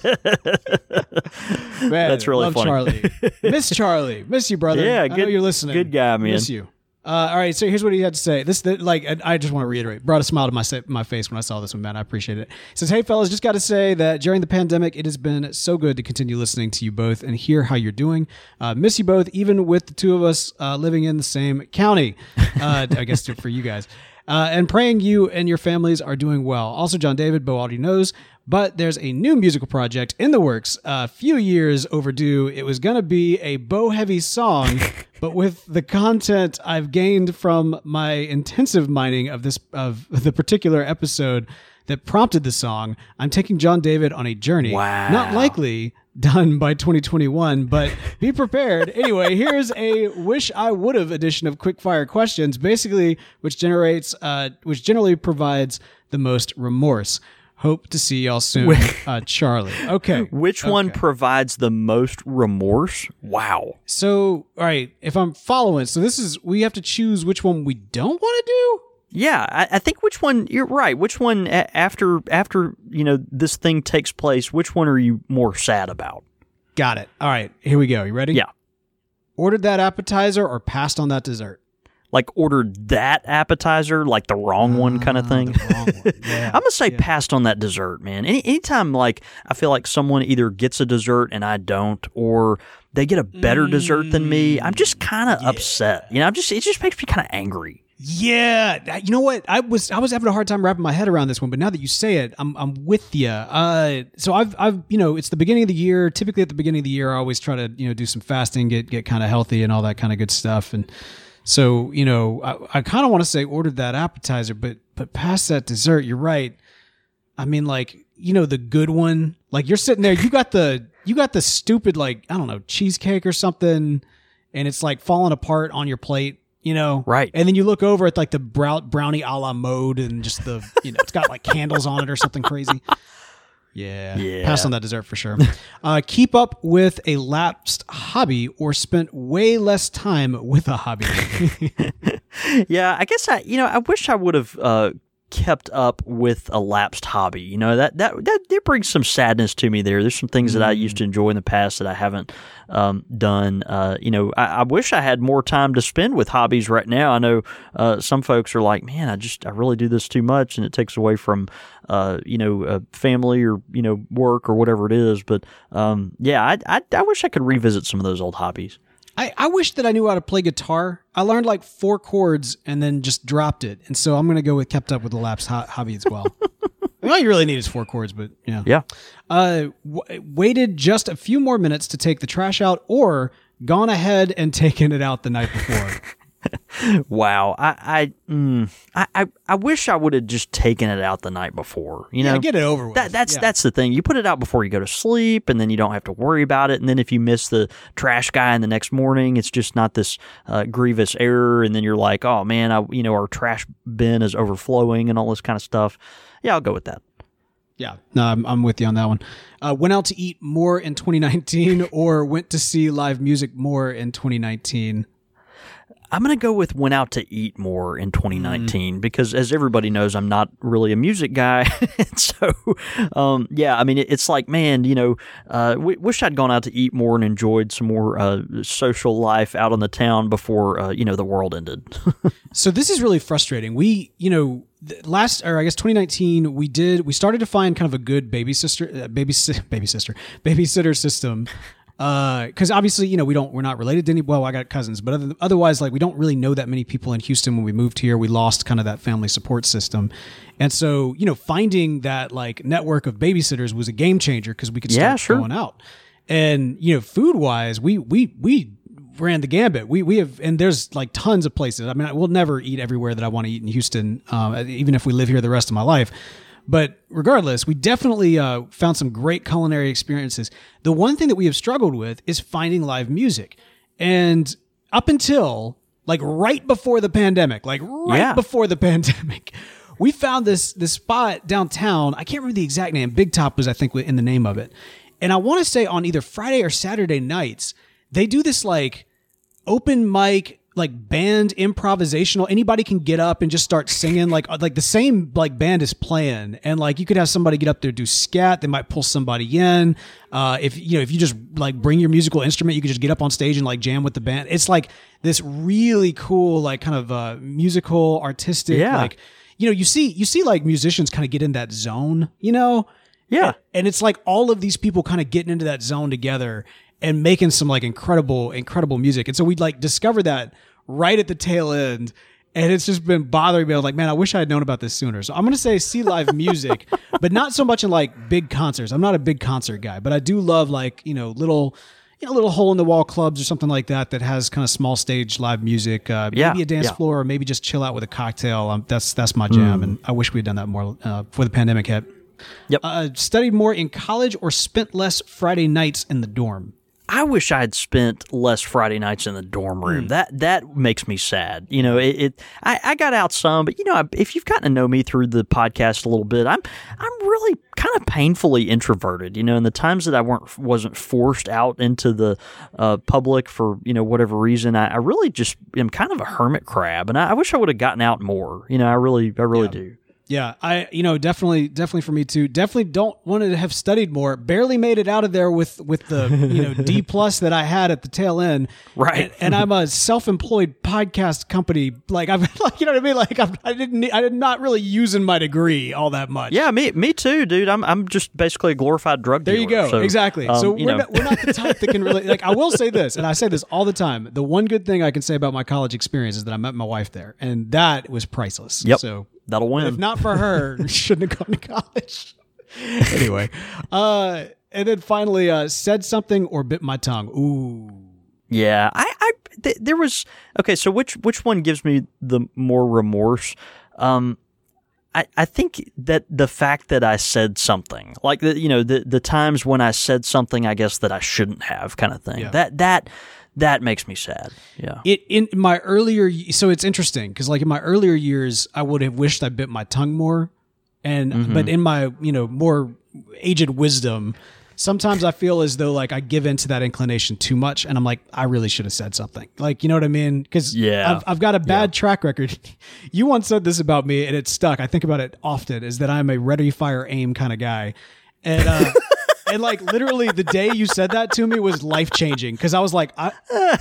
Man, that's really love funny. Charlie. Miss Charlie. Miss you, brother. Yeah, I good, know you're listening. Good guy, man. Miss you. Uh, all right, so here's what he had to say. This, the, like, I, I just want to reiterate. Brought a smile to my my face when I saw this one, man. I appreciate it. He says, "Hey, fellas, just got to say that during the pandemic, it has been so good to continue listening to you both and hear how you're doing. Uh, miss you both, even with the two of us uh, living in the same county. Uh, I guess for you guys." Uh, and praying you and your families are doing well. Also, John David, Bo already knows, but there's a new musical project in the works, a few years overdue. It was going to be a Bo-heavy song, but with the content I've gained from my intensive mining of this of the particular episode that prompted the song, I'm taking John David on a journey. Wow. Not likely done by twenty twenty-one, but be prepared. Anyway, here's a wish I would have edition of quickfire questions, basically, which generates, uh, which generally provides the most remorse. Hope to see y'all soon, uh, Charlie. Okay. Which okay. one provides the most remorse? Wow. So, all right, if I'm following, so this is, we have to choose which one we don't want to do? Yeah, I, I think which one, you're right, which one a- after, after, you know, this thing takes place, which one are you more sad about? Got it. All right, here we go. You ready? Yeah. Ordered that appetizer or passed on that dessert? Like ordered that appetizer, like the wrong uh, one kind of thing. The wrong one. Yeah. I'm going to say yeah. passed on that dessert, man. Any Anytime like I feel like someone either gets a dessert and I don't, or they get a better mm, dessert than me, I'm just kind of yeah. upset. You know, I'm just it just makes me kind of angry. Yeah, you know what? I was I was having a hard time wrapping my head around this one, but now that you say it, I'm I'm with you. Uh, so I've I've you know it's the beginning of the year. Typically at the beginning of the year, I always try to you know do some fasting, get get kind of healthy, and all that kind of good stuff. And so you know I, I kind of want to say ordered that appetizer, but but past that dessert, you're right. I mean, like you know the good one, like you're sitting there, you got the you got the stupid like I don't know cheesecake or something, and it's like falling apart on your plate. You know, right? And then you look over at like the brown, brownie a la mode, and just the you know it's got like candles on it or something crazy. Yeah, yeah. Pass on that dessert for sure. Uh, keep up with a lapsed hobby or spent way less time with a hobby. Yeah, I guess I you know I wish I would have. Uh, kept up with a lapsed hobby. You know, that, that, that, that brings some sadness to me there. There's some things that I used to enjoy in the past that I haven't um, done. Uh, you know, I, I wish I had more time to spend with hobbies right now. I know uh, some folks are like, man, I just, I really do this too much and it takes away from, uh, you know, uh, family or, you know, work or whatever it is. But um, yeah, I, I, I wish I could revisit some of those old hobbies. I, I wish that I knew how to play guitar. I learned like four chords and then just dropped it. And so I'm going to go with kept up with the lapsed ho- hobby as well. I mean, all you really need is four chords, but yeah. Yeah. Uh, w- waited just a few more minutes to take the trash out or gone ahead and taken it out the night before. Wow, I I, mm, I I I wish I would have just taken it out the night before. You know, yeah, get it over with. That, that's yeah. that's the thing. You put it out before you go to sleep, and then you don't have to worry about it. And then if you miss the trash guy in the next morning, it's just not this uh, grievous error. And then you're like, oh man, I you know our trash bin is overflowing and all this kind of stuff. Yeah, I'll go with that. Yeah, no, I'm, I'm with you on that one. Uh, went out to eat more in twenty nineteen, or went to see live music more in twenty nineteen. I'm going to go with went out to eat more in twenty nineteen mm. because, as everybody knows, I'm not really a music guy. so, um, yeah, I mean, it, it's like, man, you know, uh, w- wish I'd gone out to eat more and enjoyed some more uh, social life out in the town before, uh, you know, the world ended. So this is really frustrating. We, you know, last, or I guess twenty nineteen, we did, we started to find kind of a good baby sister, uh, baby, baby sister, babysitter system. Because uh, obviously, you know, we don't, we're not related to any, well, I got cousins, but other, otherwise, like, we don't really know that many people in Houston. When we moved here, we lost kind of that family support system. And so, you know, finding that, like, network of babysitters was a game changer because we could start yeah, sure. going out. And, you know, food-wise, we, we, we ran the gambit. We, we have, and there's, like, tons of places. I mean, I will never eat everywhere that I want to eat in Houston, um, even if we live here the rest of my life. But regardless, we definitely uh, found some great culinary experiences. The one thing that we have struggled with is finding live music. And up until, like, right before the pandemic, like, right yeah. before the pandemic, we found this this spot downtown. I can't remember the exact name. Big Top was, I think, in the name of it. And I want to say on either Friday or Saturday nights, they do this, like, open mic, like band improvisational. Anybody can get up and just start singing. Like, like the same like band is playing, and like you could have somebody get up there do scat. They might pull somebody in. Uh, if you know, if you just like bring your musical instrument, you could just get up on stage and like jam with the band. It's like this really cool, like kind of uh, musical, artistic. Yeah. Like, you know, you see, you see like musicians kind of get in that zone. You know. Yeah. And, and it's like all of these people kind of getting into that zone together and making some like incredible, incredible music. And so we'd like discover that right at the tail end. And it's just been bothering me. I was like, man, I wish I had known about this sooner. So I'm going to say see live music, but not so much in like big concerts. I'm not a big concert guy, but I do love like, you know, little, you know, little hole in the wall clubs or something like that, that has kind of small stage live music, uh, yeah, maybe a dance yeah. floor, or maybe just chill out with a cocktail. Um, that's, that's my jam. Mm. And I wish we'd done that more uh, before the pandemic hit. Yep. Uh, studied more in college or spent less Friday nights in the dorm? I wish I had spent less Friday nights in the dorm room. Mm. That that makes me sad. You know, it. it I, I got out some, but you know, if you've gotten to know me through the podcast a little bit, I'm I'm really kind of painfully introverted. You know, in the times that I weren't wasn't forced out into the uh, public for you know whatever reason, I, I really just am kind of a hermit crab, and I, I wish I would have gotten out more. You know, I really I really yeah. do. Yeah, I you know definitely definitely for me too. Definitely don't want to have studied more. Barely made it out of there with with the you know D plus that I had at the tail end. Right, and, and I'm a self-employed podcast company. Like I've like you know what I mean. Like I've, I didn't I did not really using my degree all that much. Yeah, me me too, dude. I'm I'm just basically a glorified drug there dealer. you go. So, exactly. um, so you we're know. not, we're not the type that can really like. I will say this, and I say this all the time. The one good thing I can say about my college experience is that I met my wife there, and that was priceless. Yep. So. That'll win. If not for her, shouldn't have gone to college. Anyway, uh, and then finally, uh, said something or bit my tongue. Ooh, Yeah, I, I th- there was okay. So which which one gives me the more remorse? Um, I I think that the fact that I said something, like the you know the the times when I said something, I guess that I shouldn't have, kind of thing. Yeah. That that that makes me sad. Yeah. it in my earlier. So it's interesting because, like in my earlier years, I would have wished I bit my tongue more, and Mm-hmm. but in my you know more aged wisdom. Sometimes I feel as though like I give into that inclination too much, and I'm like, I really should have said something. Like, you know what I mean? Because Yeah. I've, I've got a bad track record. You once said this about me, and it stuck. I think about it often. Is that I'm a ready, fire, aim kind of guy, and uh, and like literally the day you said that to me was life changing because I was like, I,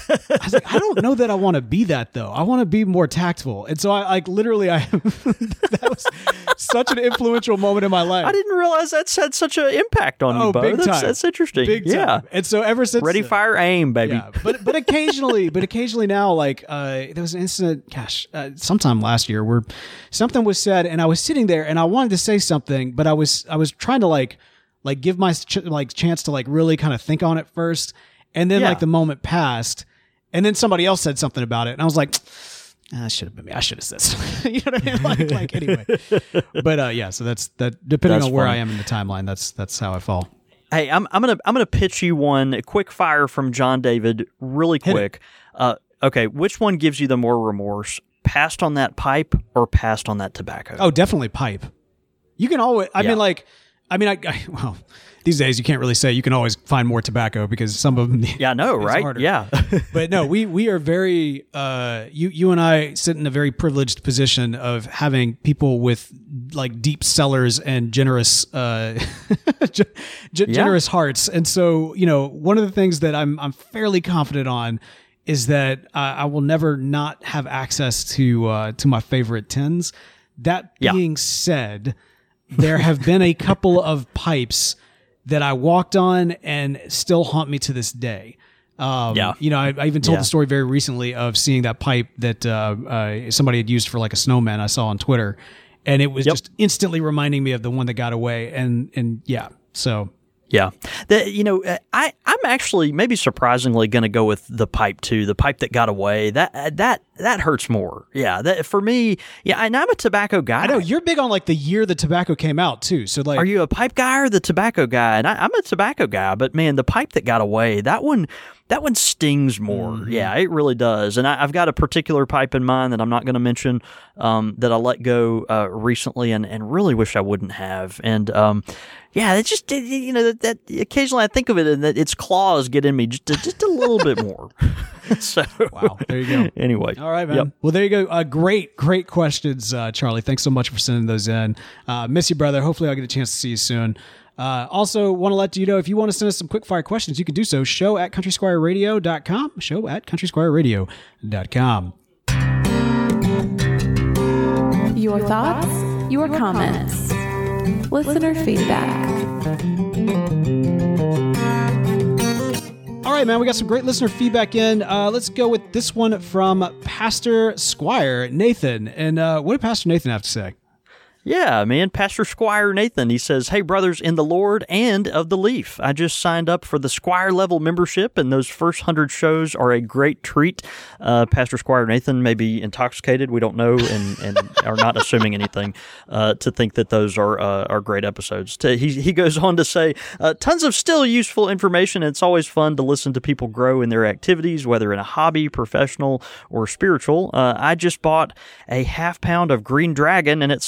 I was like, I don't know that I want to be that though. I want to be more tactful, and so I like literally I that was such an influential moment in my life. I didn't realize that's had such an impact on Oh, you, Bo. big That's, time. that's interesting. Big time. Yeah. And so ever since Ready, then- fire, aim, baby. Yeah, but but occasionally, but occasionally now, like uh, there was an incident. Gosh, uh, sometime last year where something was said, and I was sitting there, and I wanted to say something, but I was I was trying to like like give my ch- like chance to like really kind of think on it first, and then Yeah. like the moment passed, and then somebody else said something about it, and I was like. That should have been me. I should have said something. You know what I mean? Like, like anyway. But uh, yeah, so that's that. Depending That's on where funny. I am in the timeline, that's that's how I fall. Hey, I'm I'm gonna I'm gonna pitch you one a quick fire from John David, really Hit it. quick. Uh, okay, which one gives you the more remorse? Passed on that pipe or passed on that tobacco? Oh, definitely pipe. You can always. I Yeah. mean, like, I mean, I, I well, these days you can't really say you can always find more tobacco because some of them. yeah, I know, it's right? harder. Yeah, But no, we we are very. Uh, you you and I sit in a very privileged position of having people with like deep cellars and generous, uh, ge- ge- generous hearts, and so you know one of the things that I'm I'm fairly confident on is that uh, I will never not have access to uh, to my favorite tins. That Yeah. being said, there have been a couple of pipes that I walked on and still haunt me to this day. Um, Yeah. You know, I, I even told Yeah. the story very recently of seeing that pipe that uh, uh, somebody had used for like a snowman I saw on Twitter. And it was Yep. just instantly reminding me of the one that got away. And, and yeah, so yeah. The, you know, uh, I I'm actually maybe surprisingly going to go with the pipe too. The pipe that got away. That uh, that that hurts more. Yeah. That for me. Yeah. And I'm a tobacco guy. I know you're big on like the year the tobacco came out too. So like, Are you a pipe guy or the tobacco guy? And I, I'm a tobacco guy, but man, the pipe that got away, that one, that one stings more. Mm-hmm. Yeah, it really does. And I, I've got a particular pipe in mind that I'm not going to mention um, that I let go uh, recently, and, and really wish I wouldn't have. And um, yeah, it's just it- you know that, that occasionally I think of it and that its claws get in me just a, just a little bit more. So wow, there you go. Anyway, All right, man. Yep. Well, there you go. Uh, great, great questions, uh, Charlie. Thanks so much for sending those in. Uh, miss you, brother. Hopefully, I'll get a chance to see you soon. Uh, also, want to let you know if you want to send us some quick fire questions, you can do so. Show at country squire radio dot com. Show at country squire radio dot com. Your thoughts, your comments, listener feedback. All right, man. We got some great listener feedback in. Uh, let's go with this one from Pastor Squire Nathan. And uh, what did Pastor Nathan have to say? Yeah, man. Pastor Squire Nathan, he says, "Hey, brothers in the Lord and of the Leaf. I just signed up for the Squire level membership, and those first hundred shows are a great treat." Uh, Pastor Squire Nathan may be intoxicated. We don't know, and, and are not assuming anything uh, to think that those are uh, are great episodes. To, he, he goes on to say, uh, tons of still useful information. It's always fun to listen to people grow in their activities, whether in a hobby, professional, or spiritual. Uh, I just bought a half pound of Green Dragon, and it's such an impressive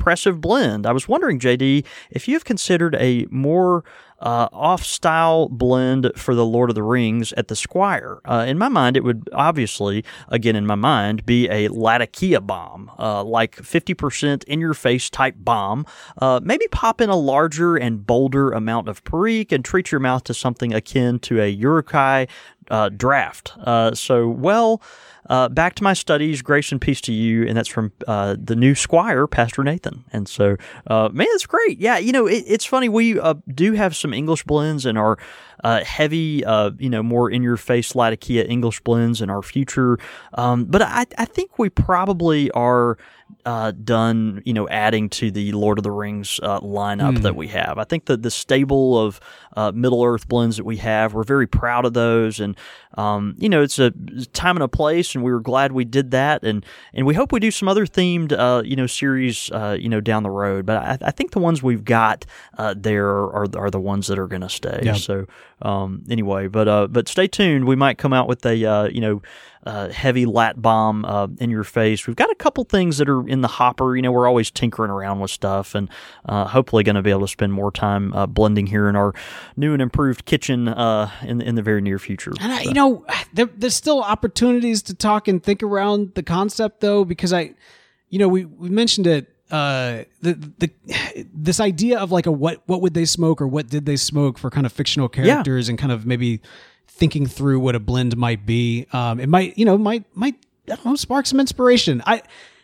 impressive blend. I was wondering, J D, if you have considered a more Uh, off-style blend for the Lord of the Rings at the Squire. Uh, in my mind, it would obviously, again in my mind, be a Latakia bomb, uh, like fifty percent in-your-face type bomb. Uh, maybe pop in a larger and bolder amount of Perique and treat your mouth to something akin to a Uruk-hai uh, draft. Uh, so, well... Uh, back to my studies, grace and peace to you, and that's from uh, the new Squire, Pastor Nathan. And so, uh, man, it's great. Yeah, you know, it, it's funny. We uh, do have some English blends in our uh, heavy, uh, you know, more in-your-face Latakia English blends in our future. Um, but I, I think we probably are uh, done, you know, adding to the Lord of the Rings uh, lineup mm. that we have. I think that the stable of uh, Middle-earth blends that we have, we're very proud of those. And, um, you know, it's a time and a place, and we were glad we did that. And, and we hope we do some other themed, uh, you know, series, uh, you know, down the road. But I, I think the ones we've got uh, there are, are the ones that are going to stay. Yeah. So, um, anyway, but uh, but stay tuned. We might come out with a, uh, you know, Uh, heavy lat bomb uh, in your face. We've got a couple things that are in the hopper. You know, we're always tinkering around with stuff, and uh, hopefully going to be able to spend more time uh, blending here in our new and improved kitchen uh, in in the very near future. And I, you know, there, there's still opportunities to talk and think around the concept, though, because I, you know, we we mentioned it. Uh, the the this idea of like a what what would they smoke or what did they smoke for kind of fictional characters, yeah. and kind of maybe thinking through what a blend might be. Um, it might, you know, might, might, I don't know, spark some inspiration. I,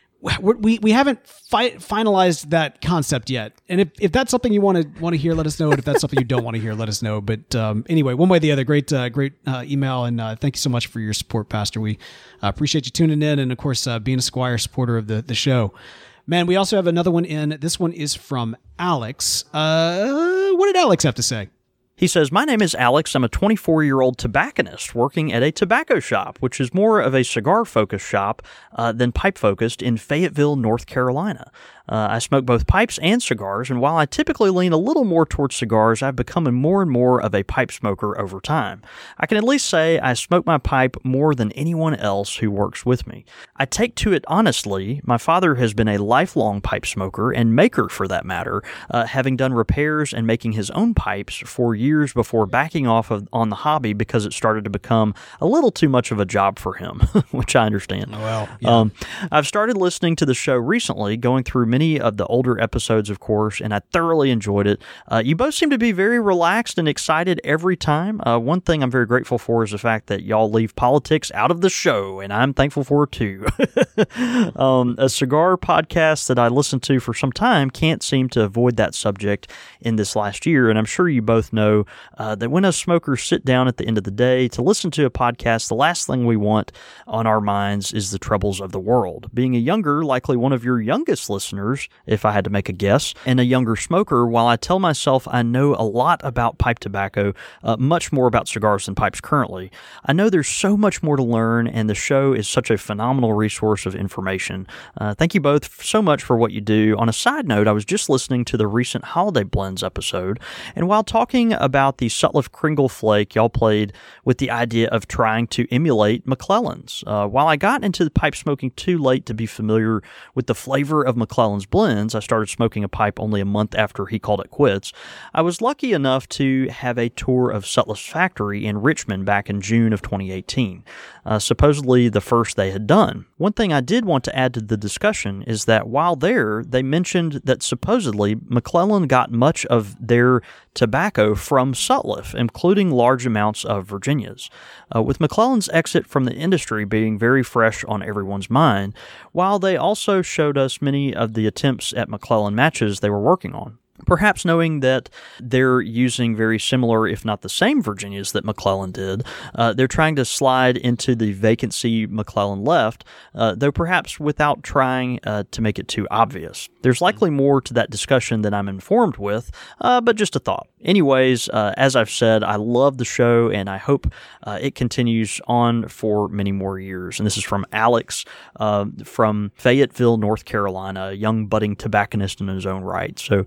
we, we haven't fi- finalized that concept yet. And if, if that's something you want to want to hear, let us know. And if that's something you don't want to hear, let us know. But, um, anyway, one way or the other, great, uh, great, uh, email. And, uh, thank you so much for your support, Pastor. We uh, appreciate you tuning in. And of course, uh, being a Squire supporter of the, the show. Man, we also have another one in. This one is from Alex. Uh, what did Alex have to say? He says, my name is Alex. I'm a twenty-four-year-old tobacconist working at a tobacco shop, which is more of a cigar-focused shop uh, than pipe-focused in Fayetteville, North Carolina. Uh, I smoke both pipes and cigars, and while I typically lean a little more towards cigars, I've become more and more of a pipe smoker over time. I can at least say I smoke my pipe more than anyone else who works with me. I take to it honestly. My father has been a lifelong pipe smoker, and maker for that matter, uh, having done repairs and making his own pipes for years before backing off of, on the hobby because it started to become a little too much of a job for him, which I understand. Well, yeah. um, I've started listening to the show recently, going through many of the older episodes, of course, and I thoroughly enjoyed it. Uh, you both seem to be very relaxed and excited every time. Uh, one thing I'm very grateful for is the fact that y'all leave politics out of the show, and I'm thankful for it too. um, a cigar podcast that I listened to for some time can't seem to avoid that subject in this last year, and I'm sure you both know uh, that when us smokers sit down at the end of the day to listen to a podcast, the last thing we want on our minds is the troubles of the world. Being a younger, likely one of your youngest listeners, if I had to make a guess, and a younger smoker, while I tell myself I know a lot about pipe tobacco, uh, much more about cigars than pipes currently, I know there's so much more to learn, and the show is such a phenomenal resource of information. Uh, thank you both so much for what you do. On a side note, I was just listening to the recent Holiday Blends episode, and while talking about the Sutliff Kringle Flake, y'all played with the idea of trying to emulate McClelland's. Uh, while I got into the pipe smoking too late to be familiar with the flavor of McClelland's blends, I started smoking a pipe only a month after he called it quits. I was lucky enough to have a tour of Sutliff's factory in Richmond back in June of twenty eighteen, uh, supposedly the first they had done. One thing I did want to add to the discussion is that while there, they mentioned that supposedly McClelland got much of their tobacco from Sutliff, including large amounts of Virginia's. Uh, with McClelland's exit from the industry being very fresh on everyone's mind, while they also showed us many of the attempts at McClelland matches they were working on. Perhaps knowing that they're using very similar, if not the same Virginias that McClelland did, uh, they're trying to slide into the vacancy McClelland left, uh, though perhaps without trying uh, to make it too obvious. There's likely more to that discussion than I'm informed with, uh, but just a thought. Anyways, uh, as I've said, I love the show, and I hope uh, it continues on for many more years. And this is from Alex uh, from Fayetteville, North Carolina, a young budding tobacconist in his own right. So, uh,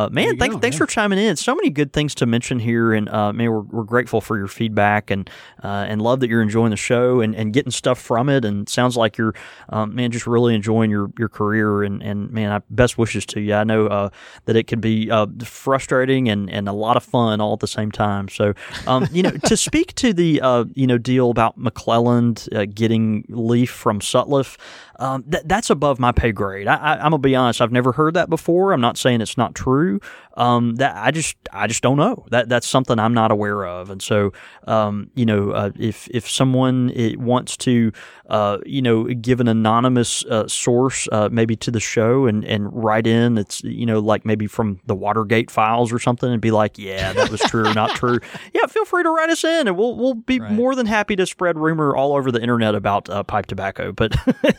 uh, man, thanks go, thanks yeah. for chiming in. So many good things to mention here, and uh, man, we're, we're grateful for your feedback and uh, and love that you're enjoying the show and, and getting stuff from it. And sounds like you're, um, man, just really enjoying your, your career. And, and man, I, best wishes to you. I know uh, that it can be uh, frustrating and, and a lot of fun all at the same time. So, um, you know, to speak to the uh, you know deal about McClelland uh, getting Leaf from Sutliff. Um, th- that's above my pay grade. I, I, I'm gonna be honest. I've never heard that before. I'm not saying it's not true. Um, that I just, I just don't know. That that's something I'm not aware of. And so, um, you know, uh, if if someone it wants to, uh, you know, give an anonymous uh, source, uh, maybe to the show and and write in, it's you know, like maybe from the Watergate files or something, and be like, yeah, that was true or not true. Yeah, feel free to write us in, and we'll we'll be Right. more than happy to spread rumor all over the internet about uh, pipe tobacco. But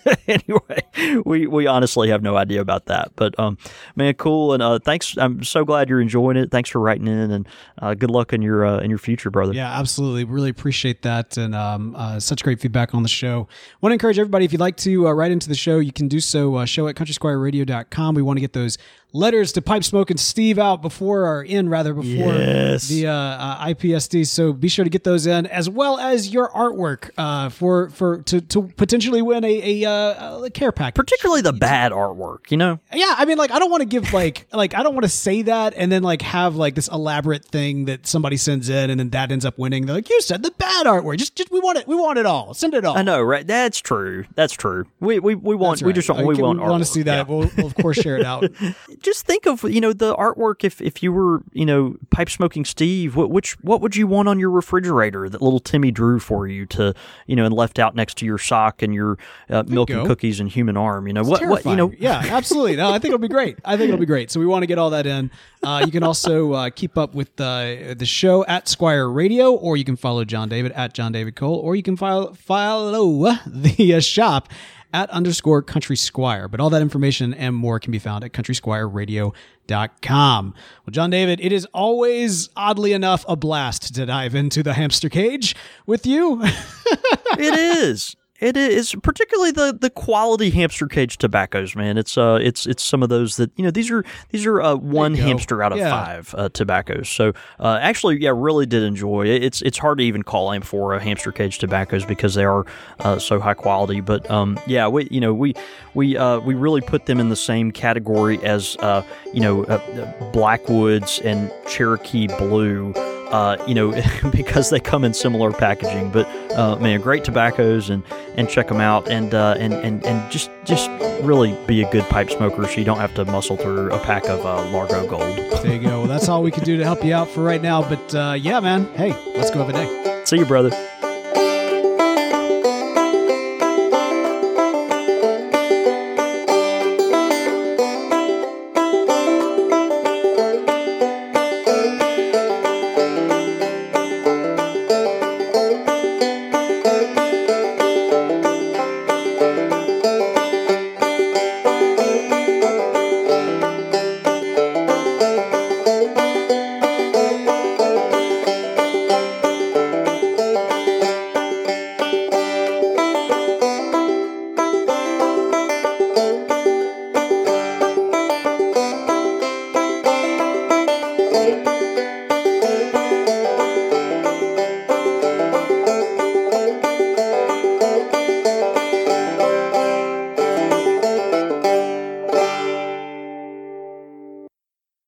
anyway, we, we honestly have no idea about that. But um, man, cool, and uh, thanks. I'm so glad you're enjoying it. Thanks for writing in, and uh, good luck in your uh, in your future, brother. Yeah, absolutely. Really appreciate that, and um, uh, such great feedback on the show. Want to encourage everybody, if you'd like to uh, write into the show, you can do so. Uh, show at country squire radio dot com. We want to get those letters to Pipe Smoke and Steve out before, or in rather, before Yes. the uh, uh, I P S D. So be sure to get those in, as well as your artwork uh, for for to, to potentially win a, a, uh, a care package. Particularly the bad artwork, you know. Yeah, I mean, like, I don't want to give like, like, I don't want to say that and then like have like this elaborate thing that somebody sends in and then that ends up winning. They're like, you said the bad artwork. Just, just we want it. We want it all. Send it all. I know, right? That's true. That's true. We we, we want That's we right. just want, Okay, we want we want to artwork. see that. Yeah. We'll, we'll of course share it out. Just think of you know the artwork. If if you were you know pipe smoking Steve, what which what would you want on your refrigerator that little Timmy drew for you to you know and left out next to your sock and your uh, milk and go. cookies and human arm? You know what what you Terrifying. know. Yeah, absolutely. No, I think it'll be great. I think it'll be great. So we want to get all that in. Uh, you can also uh, keep up with uh, the show at Squire Radio, or you can follow John David at John David Cole, or you can follow follow the uh, shop at underscore Country Squire. But all that information and more can be found at country squire radio dot com. Well, John David, it is always, oddly enough, a blast to dive into the hamster cage with you. It is. It is particularly the, the quality hamster cage tobaccos, man. It's uh it's it's some of those that you know these are these are uh, one go. hamster out of Yeah. five uh, tobaccos. So uh, actually, yeah, really did enjoy it. It's it's hard to even call them for a hamster cage tobaccos because they are uh, so high quality. But um yeah, we you know we we uh, we really put them in the same category as uh you know uh, Blackwoods and Cherokee Blue. Uh, you know, because they come in similar packaging. But uh, man, great tobaccos, and, and check them out, and uh, and and and just just really be a good pipe smoker, so you don't have to muscle through a pack of uh, Largo Gold. There you go. Well, that's all we can do to help you out for right now. But uh, yeah, man. Hey, let's go have a day. See you, brother.